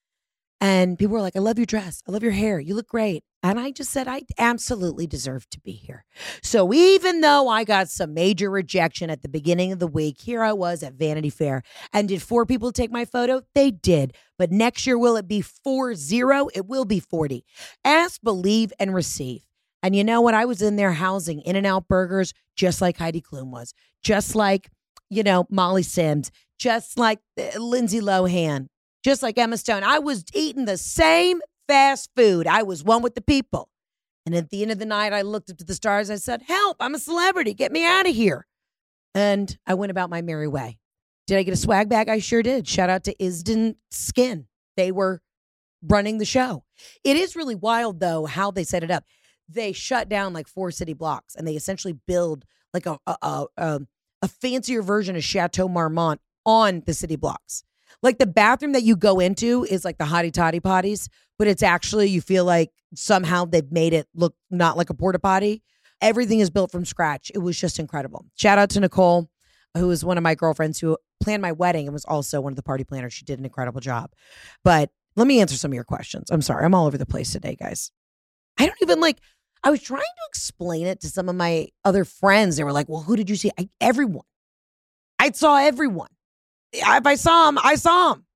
And people were like, I love your dress. I love your hair. You look great. And I just said, I absolutely deserve to be here. So even though I got some major rejection at the beginning of the week, here I was at Vanity Fair. And did four people take my photo? They did. But next year, will it be four zero? It will be forty. Ask, believe, and receive. And you know what? I was in there housing In-N-Out burgers just like Heidi Klum was, just like, you know, Molly Sims, just like uh, Lindsay Lohan, just like Emma Stone. I was eating the same fast food. I was one with the people. And at the end of the night, I looked up to the stars. I said, help, I'm a celebrity. Get me out of here. And I went about my merry way. Did I get a swag bag? I sure did. Shout out to Isden Skin. They were running the show. It is really wild, though, how they set it up. They shut down like four city blocks and they essentially build like a a, a, a fancier version of Chateau Marmont on the city blocks. Like the bathroom that you go into is like the hottie toddy potties, but it's actually, you feel like somehow they've made it look not like a porta potty. Everything is built from scratch. It was just incredible. Shout out to Nicole, who is one of my girlfriends who planned my wedding and was also one of the party planners. She did an incredible job. But let me answer some of your questions. I'm sorry. I'm all over the place today, guys. I don't even like, I was trying to explain it to some of my other friends. They were like, well, who did you see? I, everyone. I saw everyone. If I saw him, I saw him.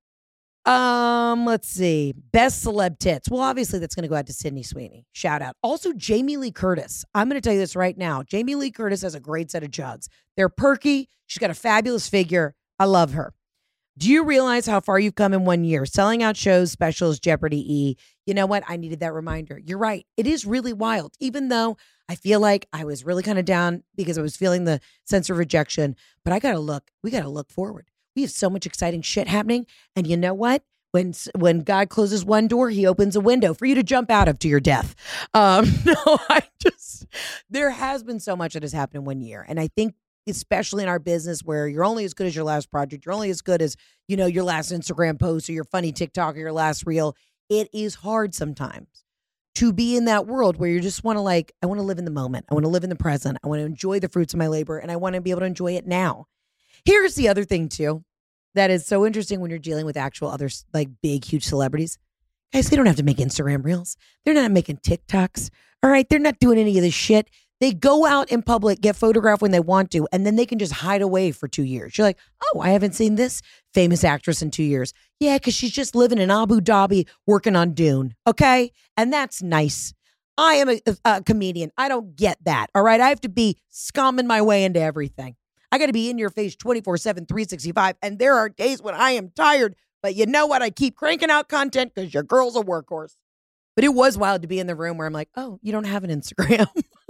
Um, let's see. Best celeb tits. Well, obviously that's going to go out to Sydney Sweeney. Shout out. Also, Jamie Lee Curtis. I'm going to tell you this right now. Jamie Lee Curtis has a great set of jugs. They're perky. She's got a fabulous figure. I love her. Do you realize how far you've come in one year? Selling out shows, specials, Jeopardy E. You know what? I needed that reminder. You're right. It is really wild. Even though I feel like I was really kind of down because I was feeling the sense of rejection. But I got to look. We got to look forward. We have so much exciting shit happening. And you know what? When when God closes one door, he opens a window for you to jump out of to your death. Um, no, I just, there has been so much that has happened in one year. And I think especially in our business where you're only as good as your last project, you're only as good as, you know, your last Instagram post or your funny TikTok or your last reel. It is hard sometimes to be in that world where you just want to like, I want to live in the moment. I want to live in the present. I want to enjoy the fruits of my labor and I want to be able to enjoy it now. Here's the other thing too, that is so interesting when you're dealing with actual other like big, huge celebrities. Guys, they don't have to make Instagram reels. They're not making TikToks. All right. They're not doing any of this shit. They go out in public, get photographed when they want to, and then they can just hide away for two years. You're like, oh, I haven't seen this famous actress in two years. Yeah, because she's just living in Abu Dhabi working on Dune. Okay? And that's nice. I am a, a comedian. I don't get that. All right? I have to be scumming my way into everything. I got to be in your face twenty-four seven, three sixty-five. And there are days when I am tired. But you know what? I keep cranking out content because your girl's a workhorse. But it was wild to be in the room where I'm like, oh, you don't have an Instagram.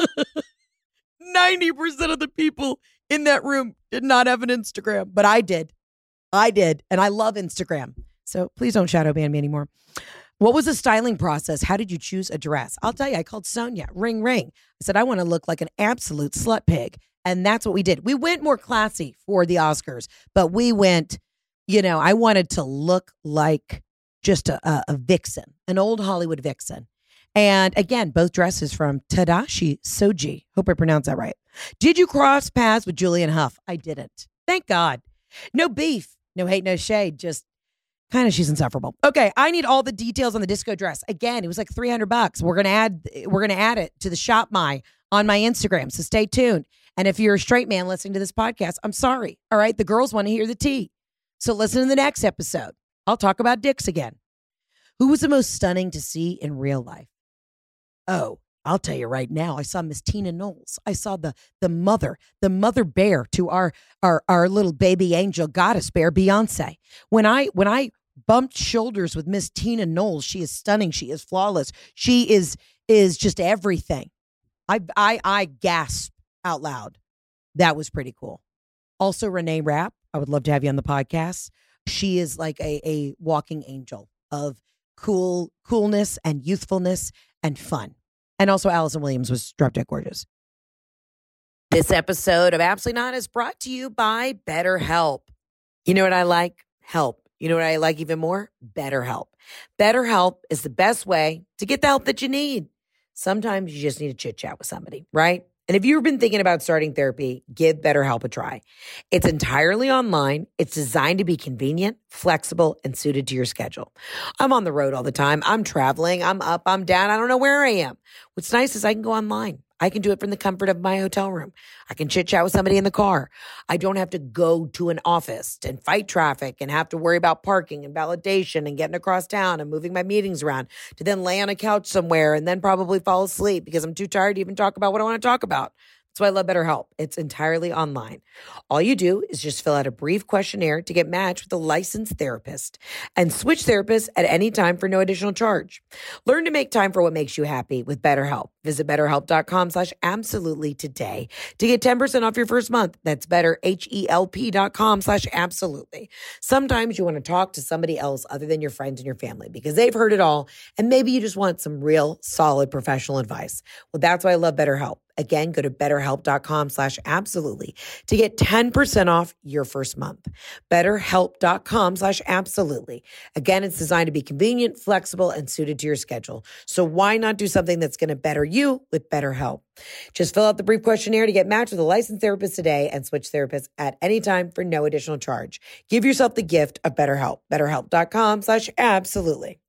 ninety percent of the people in that room did not have an Instagram, but I did. I did. And I love Instagram. So please don't shadow ban me anymore. What was the styling process? How did you choose a dress? I'll tell you, I called Sonia. Ring, ring. I said, I want to look like an absolute slut pig. And that's what we did. We went more classy for the Oscars, but we went, you know, I wanted to look like just a, a, a vixen, an old Hollywood vixen. And again, both dresses from Tadashi Soji. Hope I pronounced that right. Did you cross paths with Julian Huff? I didn't. Thank God. No beef, no hate, no shade. Just kind of, she's insufferable. Okay, I need all the details on the disco dress. Again, it was like three hundred bucks. We're gonna add. We're gonna add it to the shop my on my Instagram. So stay tuned. And if you're a straight man listening to this podcast, I'm sorry. All right, the girls want to hear the tea. So listen to the next episode. I'll talk about dicks again. Who was the most stunning to see in real life? Oh, I'll tell you right now. I saw Miss Tina Knowles. I saw the the mother, the mother bear to our our our little baby angel goddess bear, Beyonce. When I when I bumped shoulders with Miss Tina Knowles, she is stunning. She is flawless. She is is just everything. I I I gasp out loud. That was pretty cool. Also, Renee Rapp. I would love to have you on the podcast. She is like a a walking angel of cool coolness and youthfulness and fun. And also Allison Williams was drop dead gorgeous. This episode of Absolutely Not is brought to you by BetterHelp. You know what I like? Help. You know what I like even more? BetterHelp. BetterHelp is the best way to get the help that you need. Sometimes you just need to chit chat with somebody, right? And if you've been thinking about starting therapy, give BetterHelp a try. It's entirely online. It's designed to be convenient, flexible, and suited to your schedule. I'm on the road all the time. I'm traveling. I'm up. I'm down. I don't know where I am. What's nice is I can go online. I can do it from the comfort of my hotel room. I can chit chat with somebody in the car. I don't have to go to an office and fight traffic and have to worry about parking and validation and getting across town and moving my meetings around to then lay on a couch somewhere and then probably fall asleep because I'm too tired to even talk about what I want to talk about. That's why I love BetterHelp. It's entirely online. All you do is just fill out a brief questionnaire to get matched with a licensed therapist and switch therapists at any time for no additional charge. Learn to make time for what makes you happy with BetterHelp. Visit betterhelp.com slash absolutely today to get ten percent off your first month. That's betterhelp.com slash absolutely. Sometimes you want to talk to somebody else other than your friends and your family because they've heard it all and maybe you just want some real solid professional advice. Well, that's why I love BetterHelp. Again, go to betterhelp.com slash absolutely to get ten percent off your first month. Betterhelp.com slash absolutely. Again, it's designed to be convenient, flexible, and suited to your schedule. So why not do something that's going to better you with BetterHelp? Just fill out the brief questionnaire to get matched with a licensed therapist today and switch therapists at any time for no additional charge. Give yourself the gift of BetterHelp. BetterHelp.com slash absolutely.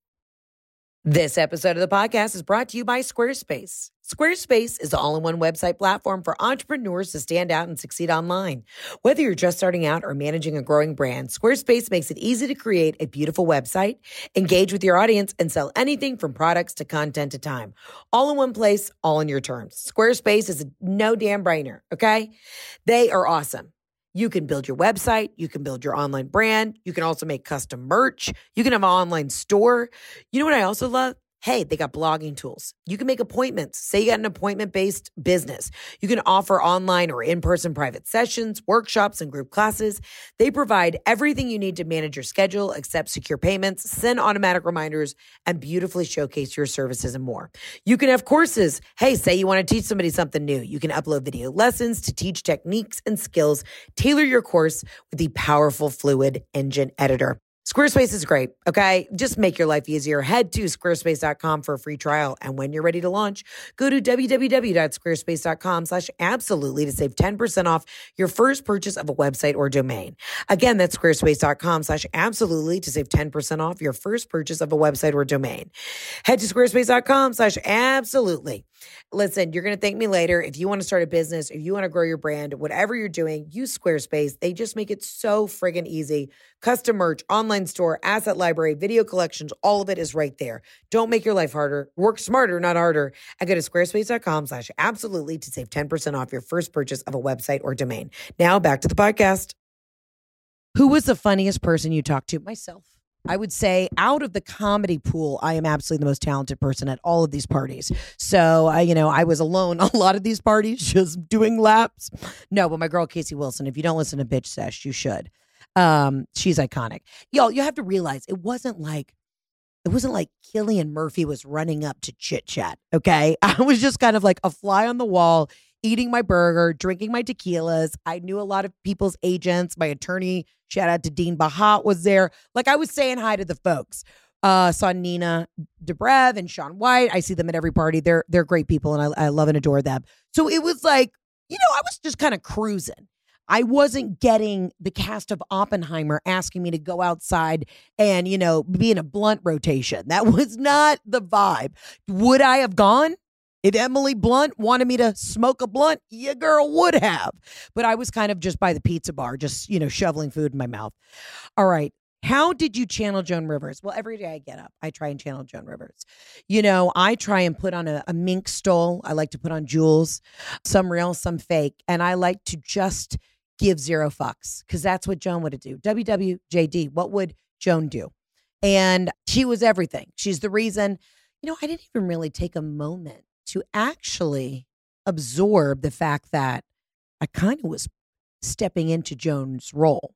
This episode of the podcast is brought to you by Squarespace. Squarespace is the all-in-one website platform for entrepreneurs to stand out and succeed online. Whether you're just starting out or managing a growing brand, Squarespace makes it easy to create a beautiful website, engage with your audience, and sell anything from products to content to time. All in one place, all in your terms. Squarespace is a no damn brainer, okay? They are awesome. You can build your website. You can build your online brand. You can also make custom merch. You can have an online store. You know what I also love? Hey, they got blogging tools. You can make appointments. Say you got an appointment-based business. You can offer online or in-person private sessions, workshops, and group classes. They provide everything you need to manage your schedule, accept secure payments, send automatic reminders, and beautifully showcase your services and more. You can have courses. Hey, say you want to teach somebody something new. You can upload video lessons to teach techniques and skills. Tailor your course with the powerful Fluid Engine Editor. Squarespace is great, okay? Just make your life easier. Head to squarespace dot com for a free trial. And when you're ready to launch, go to w w w dot squarespace dot com slash absolutely to save ten percent off your first purchase of a website or domain. Again, that's squarespace dot com slash absolutely to save ten percent off your first purchase of a website or domain. Head to squarespace dot com slash absolutely. Listen, you're going to thank me later. If you want to start a business, if you want to grow your brand, whatever you're doing, use Squarespace. They just make it so friggin' easy. Custom merch, online store, asset library, video collections, all of it is right there. Don't make your life harder. Work smarter, not harder. And go to squarespace dot com slash absolutely to save ten percent off your first purchase of a website or domain. Now back to the podcast. Who was the funniest person you talked to? Myself. I would say out of the comedy pool, I am absolutely the most talented person at all of these parties. So, I, you know, I was alone a lot of these parties, just doing laps. No, but my girl, Casey Wilson, if you don't listen to Bitch Sesh, you should. Um, she's iconic. Y'all, you have to realize it wasn't like, it wasn't like Cillian Murphy was running up to chit chat. Okay. I was just kind of like a fly on the wall, eating my burger, drinking my tequilas. I knew a lot of people's agents. My attorney, shout out to Dean Bahat, was there. Like I was saying hi to the folks. Uh, saw Nina Dobrev and Sean White. I see them at every party. They're they're great people, and I, I love and adore them. So it was like, you know, I was just kind of cruising. I wasn't getting the cast of Oppenheimer asking me to go outside and, you know, be in a blunt rotation. That was not the vibe. Would I have gone? If Emily Blunt wanted me to smoke a blunt, yeah, girl would have. But I was kind of just by the pizza bar, just, you know, shoveling food in my mouth. All right. How did you channel Joan Rivers? Well, every day I get up, I try and channel Joan Rivers. You know, I try and put on a, a mink stole. I like to put on jewels, some real, some fake. And I like to just give zero fucks because that's what Joan would do. W W J D, what would Joan do? And she was everything. She's the reason, you know, I didn't even really take a moment to actually absorb the fact that I kind of was stepping into Joan's role.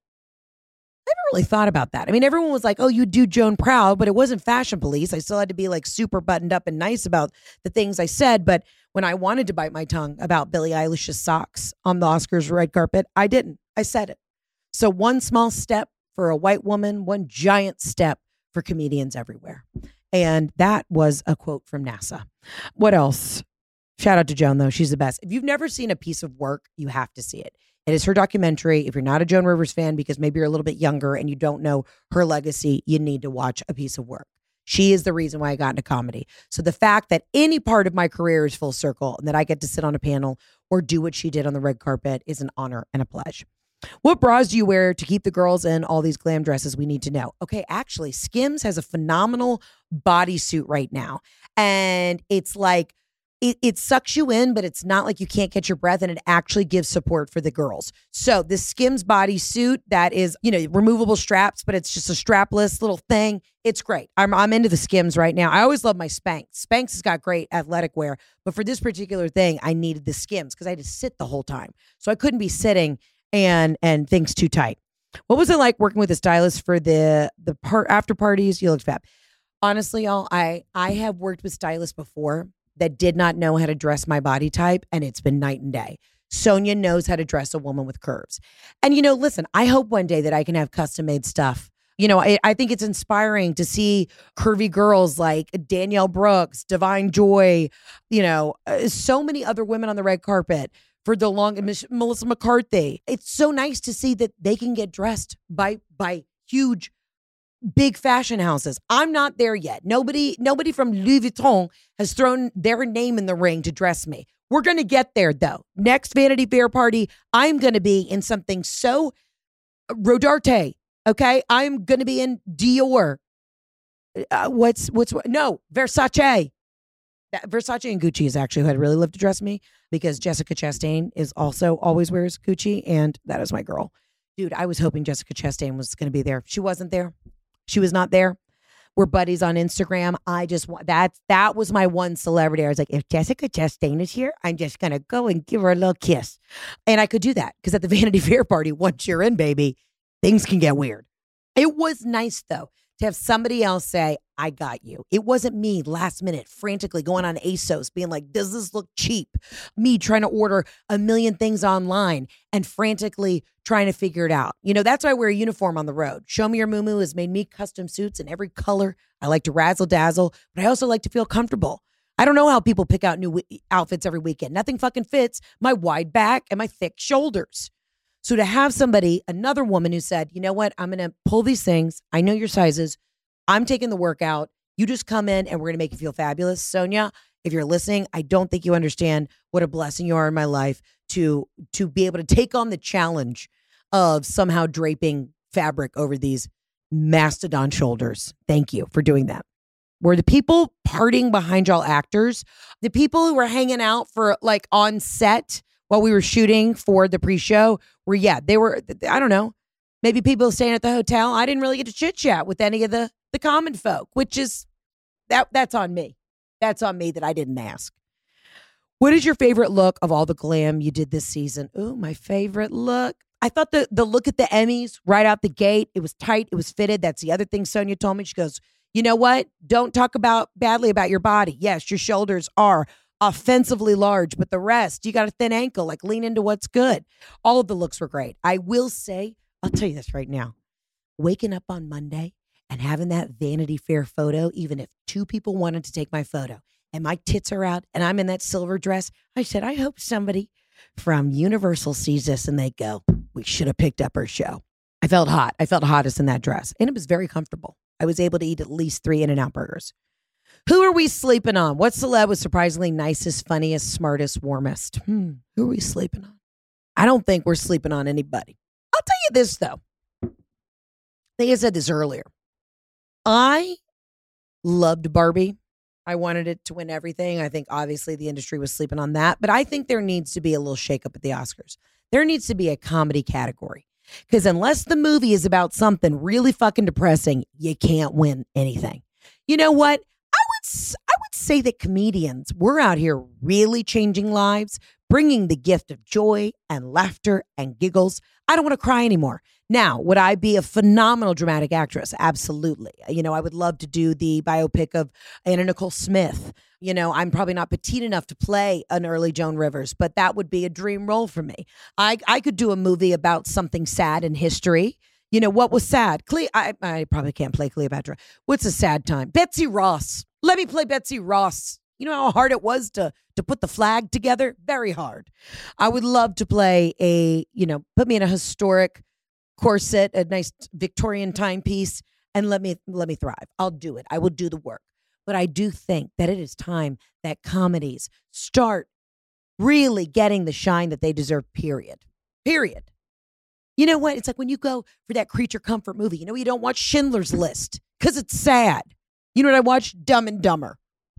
I never really thought about that. I mean, everyone was like, oh, you do Joan proud, but it wasn't Fashion Police. I still had to be like super buttoned up and nice about the things I said. But when I wanted to bite my tongue about Billie Eilish's socks on the Oscars red carpet, I didn't. I said it. So one small step for a white woman, one giant step for comedians everywhere. And that was a quote from NASA. What else? Shout out to Joan, though. She's the best. If you've never seen a piece of work, you have to see it. It is her documentary. If you're not a Joan Rivers fan, because maybe you're a little bit younger and you don't know her legacy, you need to watch A Piece of Work. She is the reason why I got into comedy. So the fact that any part of my career is full circle and that I get to sit on a panel or do what she did on the red carpet is an honor and a pledge. What bras do you wear to keep the girls in all these glam dresses? We need to know. Okay, actually, Skims has a phenomenal bodysuit right now. And it's like, it, it sucks you in, but it's not like you can't catch your breath, and it actually gives support for the girls. So the Skims bodysuit that is, you know, removable straps, but it's just a strapless little thing. It's great. I'm I'm into the Skims right now. I always love my Spanx. Spanx has got great athletic wear, but for this particular thing, I needed the Skims because I had to sit the whole time. So I couldn't be sitting and and things too tight. What was it like working with a stylist for the the part after parties? You looked fab. Honestly, y'all, I I have worked with stylists before that did not know how to dress my body type, and it's been night and day. Sonia knows how to dress a woman with curves. And, you know, listen, I hope one day that I can have custom made stuff. You know, I, I think it's inspiring to see curvy girls like Danielle Brooks, Divine Joy, you know, uh, so many other women on the red carpet for the long, Melissa McCarthy. It's so nice to see that they can get dressed by by huge, big fashion houses. I'm not there yet. Nobody, nobody from Louis Vuitton has thrown their name in the ring to dress me. We're going to get there, though. Next Vanity Fair party, I'm going to be in something so Rodarte. Okay, I'm going to be in Dior. Uh, what's what's no Versace. That, Versace and Gucci is actually who I'd really love to dress me because Jessica Chastain is also always wears Gucci, and that is my girl. Dude, I was hoping Jessica Chastain was going to be there. She wasn't there. She was not there. We're buddies on Instagram. I just want that. That was my one celebrity. I was like, if Jessica Chastain is here, I'm just going to go and give her a little kiss. And I could do that because at the Vanity Fair party, once you're in, baby, things can get weird. It was nice, though, to have somebody else say, I got you. It wasn't me last minute frantically going on ASOS being like, does this look cheap? Me trying to order a million things online and frantically trying to figure it out. You know, that's why I wear a uniform on the road. Show Me Your Moo has made me custom suits in every color. I like to razzle dazzle, but I also like to feel comfortable. I don't know how people pick out new w- outfits every weekend. Nothing fucking fits my wide back and my thick shoulders. So to have somebody, another woman who said, you know what, I'm going to pull these things. I know your sizes. I'm taking the workout. You just come in and we're going to make you feel fabulous. Sonia, if you're listening, I don't think you understand what a blessing you are in my life to, to be able to take on the challenge of somehow draping fabric over these mastodon shoulders. Thank you for doing that. Were the people partying behind y'all actors, the people who were hanging out for like on set while we were shooting for the pre-show were, yeah, they were, I don't know, maybe people staying at the hotel. I didn't really get to chit chat with any of the, the common folk, which is, that that's on me. That's on me that I didn't ask. What is your favorite look of all the glam you did this season? Ooh, my favorite look. I thought the, the look at the Emmys right out the gate, it was tight, it was fitted. That's the other thing Sonia told me. She goes, you know what? Don't talk about badly about your body. Yes, your shoulders are offensively large, but the rest, you got a thin ankle, like lean into what's good. All of the looks were great. I will say, I'll tell you this right now. Waking up on Monday and having that Vanity Fair photo, even if two people wanted to take my photo and my tits are out and I'm in that silver dress, I said, I hope somebody from Universal sees this and they go, we should have picked up her show. I felt hot. I felt hottest in that dress and it was very comfortable. I was able to eat at least three In-N-Out burgers. Who are we sleeping on? What celeb was surprisingly nicest, funniest, smartest, warmest? Hmm. Who are we sleeping on? I don't think we're sleeping on anybody. I'll tell you this, though. I think I said this earlier. I loved Barbie. I wanted it to win everything. I think obviously the industry was sleeping on that. But I think there needs to be a little shakeup at the Oscars. There needs to be a comedy category. Because unless the movie is about something really fucking depressing, you can't win anything. You know what? I would I would say that comedians, we're out here really changing lives, bringing the gift of joy and laughter and giggles. I don't want to cry anymore. Now, would I be a phenomenal dramatic actress? Absolutely. You know, I would love to do the biopic of Anna Nicole Smith. You know, I'm probably not petite enough to play an early Joan Rivers, but that would be a dream role for me. I, I could do a movie about something sad in history. You know, what was sad? Cle- I, I probably can't play Cleopatra. What's a sad time? Betsy Ross. Let me play Betsy Ross. You know how hard it was to to put the flag together? Very hard. I would love to play a, you know, put me in a historic corset, a nice Victorian timepiece, and let me let me thrive. I'll do it. I will do the work. But I do think that it is time that comedies start really getting the shine that they deserve, period. Period. You know what? It's like when you go for that creature comfort movie, you know, you don't watch Schindler's List because it's sad. You know what I watched? Dumb and Dumber.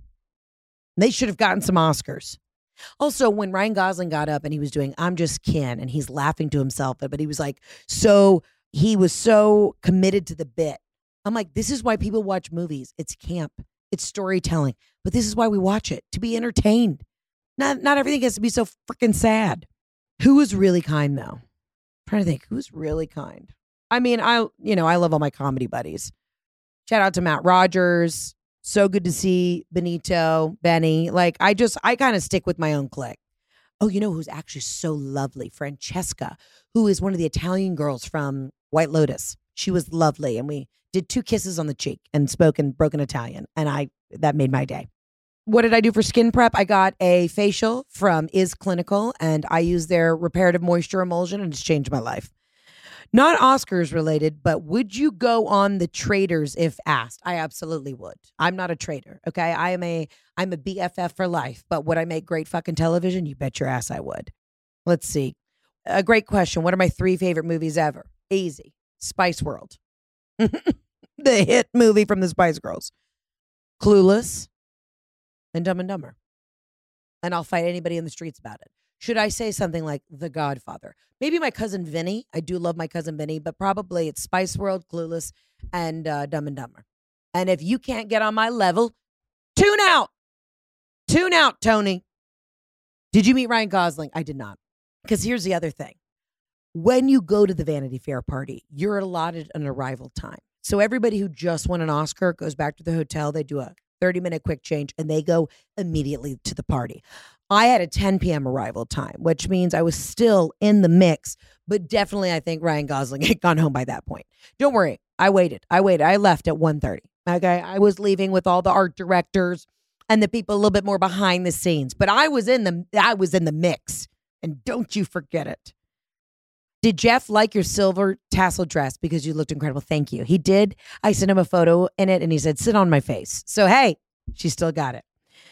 They should have gotten some Oscars. Also, when Ryan Gosling got up and he was doing I'm Just Ken and he's laughing to himself, but he was like, so he was so committed to the bit. I'm like, this is why people watch movies. It's camp. It's storytelling. But this is why we watch it, to be entertained. Not not everything has to be so freaking sad. Who was really kind, though? I'm trying to think, who's really kind? I mean, I you know, I love all my comedy buddies. Shout out to Matt Rogers. So good to see Benito, Benny. Like, I just, I kind of stick with my own clique. Oh, you know who's actually so lovely? Francesca, who is one of the Italian girls from White Lotus. She was lovely. And we did two kisses on the cheek and spoke in broken Italian. And I, that made my day. What did I do for skin prep? I got a facial from Is Clinical and I used their reparative moisture emulsion and it's changed my life. Not Oscars related, but would you go on The Traitors if asked? I absolutely would. I'm not a traitor, okay? I am a I'm a B F F for life, but would I make great fucking television? You bet your ass I would. Let's see. A great question. What are my three favorite movies ever? Easy. Spice World. The hit movie from the Spice Girls. Clueless. than Dumb and Dumber. And I'll fight anybody in the streets about it. Should I say something like The Godfather? Maybe my cousin Vinny. I do love my cousin Vinny, but probably it's Spice World, Clueless, and uh, Dumb and Dumber. And if you can't get on my level, tune out. Tune out, Tony. Did you meet Ryan Gosling? I did not. Because here's the other thing. When you go to the Vanity Fair party, you're allotted an arrival time. So everybody who just won an Oscar goes back to the hotel. They do a thirty-minute quick change, and they go immediately to the party. I had a ten p.m. arrival time, which means I was still in the mix, but definitely I think Ryan Gosling had gone home by that point. Don't worry. I waited. I waited. I left at one thirty. Okay. I was leaving with all the art directors and the people a little bit more behind the scenes, but I was in the, I was in the mix, and don't you forget it. Did Jeff like your silver tassel dress? Because you looked incredible. Thank you. He did. I sent him a photo in it and he said, sit on my face. So, hey, she still got it.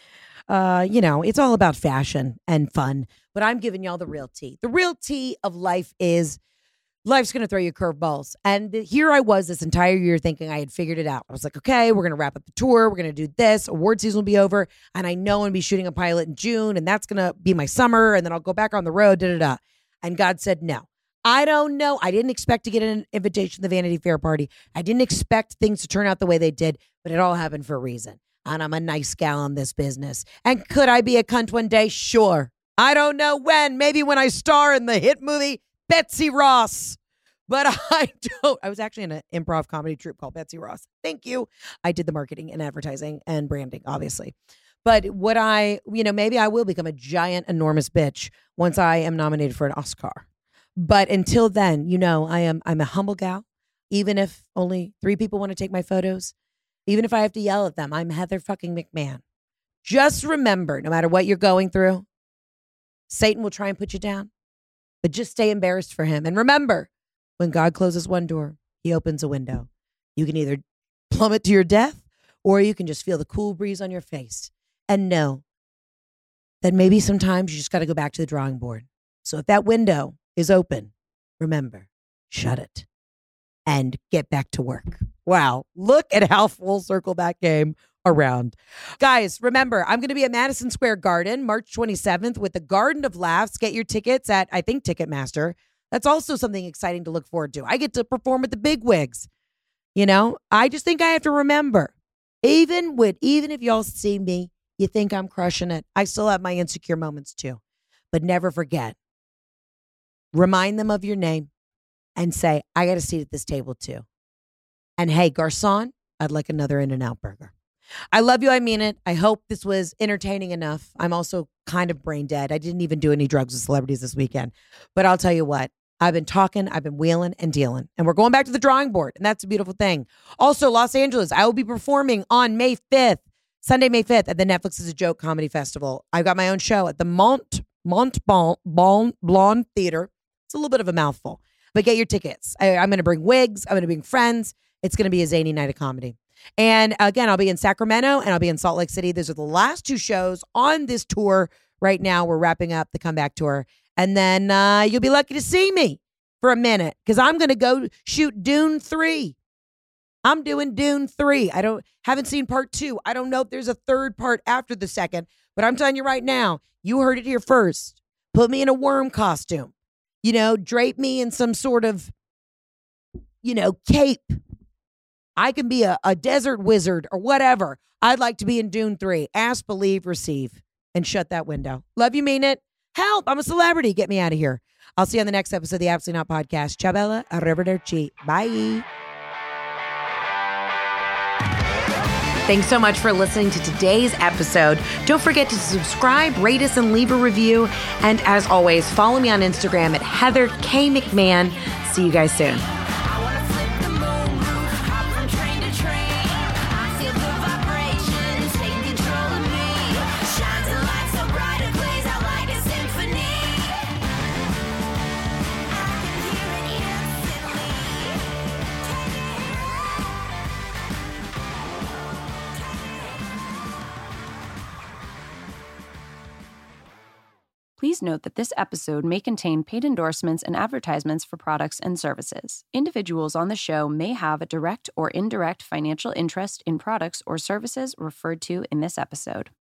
Uh, you know, it's all about fashion and fun, but I'm giving y'all the real tea. The real tea of life is life's going to throw you curveballs. And here I was this entire year thinking I had figured it out. I was like, okay, we're going to wrap up the tour. We're going to do this. Award season will be over. And I know I'm going to be shooting a pilot in June, and that's going to be my summer. And then I'll go back on the road, da da da. And God said, no. I don't know. I didn't expect to get an invitation to the Vanity Fair party. I didn't expect things to turn out the way they did, but it all happened for a reason. And I'm a nice gal in this business. And could I be a cunt one day? Sure. I don't know when. Maybe when I star in the hit movie Betsy Ross. But I don't. I was actually in an improv comedy troupe called Betsy Ross. Thank you. I did the marketing and advertising and branding, obviously. But would I, you know, maybe I will become a giant, enormous bitch once I am nominated for an Oscar. But until then, you know, I am I'm a humble gal. Even if only three people want to take my photos, even if I have to yell at them, I'm Heather fucking McMahon. Just remember, no matter what you're going through, Satan will try and put you down, but just stay embarrassed for him. And remember, when God closes one door, he opens a window. You can either plummet to your death, or you can just feel the cool breeze on your face and know that maybe sometimes you just got to go back to the drawing board. So if that window is open, remember, shut it and get back to work. Wow. Look at how full circle that came around. Guys, remember, I'm going to be at Madison Square Garden March twenty-seventh with the Garden of Laughs. Get your tickets at, I think, Ticketmaster. That's also something exciting to look forward to. I get to perform with the big wigs. You know, I just think I have to remember, even with, even if y'all see me, you think I'm crushing it. I still have my insecure moments too, but never forget. Remind them of your name and say, I got a seat at this table too. And hey, garçon, I'd like another In-N-Out burger. I love you. I mean it. I hope this was entertaining enough. I'm also kind of brain dead. I didn't even do any drugs with celebrities this weekend. But I'll tell you what, I've been talking, I've been wheeling and dealing. And we're going back to the drawing board. And that's a beautiful thing. Also, Los Angeles, I will be performing on May fifth, Sunday, May fifth at the Netflix is a Joke Comedy Festival. I've got my own show at the Mont, Mont Blonde, Blonde Theater. It's a little bit of a mouthful, but get your tickets. I, I'm going to bring wigs. I'm going to bring friends. It's going to be a zany night of comedy. And again, I'll be in Sacramento and I'll be in Salt Lake City. Those are the last two shows on this tour right now. We're wrapping up the comeback tour. And then uh, you'll be lucky to see me for a minute because I'm going to go shoot Dune three. I'm doing Dune three. I don't haven't seen part two. I don't know if there's a third part after the second, but I'm telling you right now, you heard it here first. Put me in a worm costume. You know, drape me in some sort of, you know, cape. I can be a, a desert wizard or whatever. I'd like to be in Dune three. Ask, believe, receive, and shut that window. Love you, mean it. Help, I'm a celebrity. Get me out of here. I'll see you on the next episode of the Absolutely Not Podcast. Ciao, Bella. Arrivederci. Bye. Thanks so much for listening to today's episode. Don't forget to subscribe, rate us, and leave a review. And as always, follow me on Instagram at Heather K. McMahon. See you guys soon. Please note that this episode may contain paid endorsements and advertisements for products and services. Individuals on the show may have a direct or indirect financial interest in products or services referred to in this episode.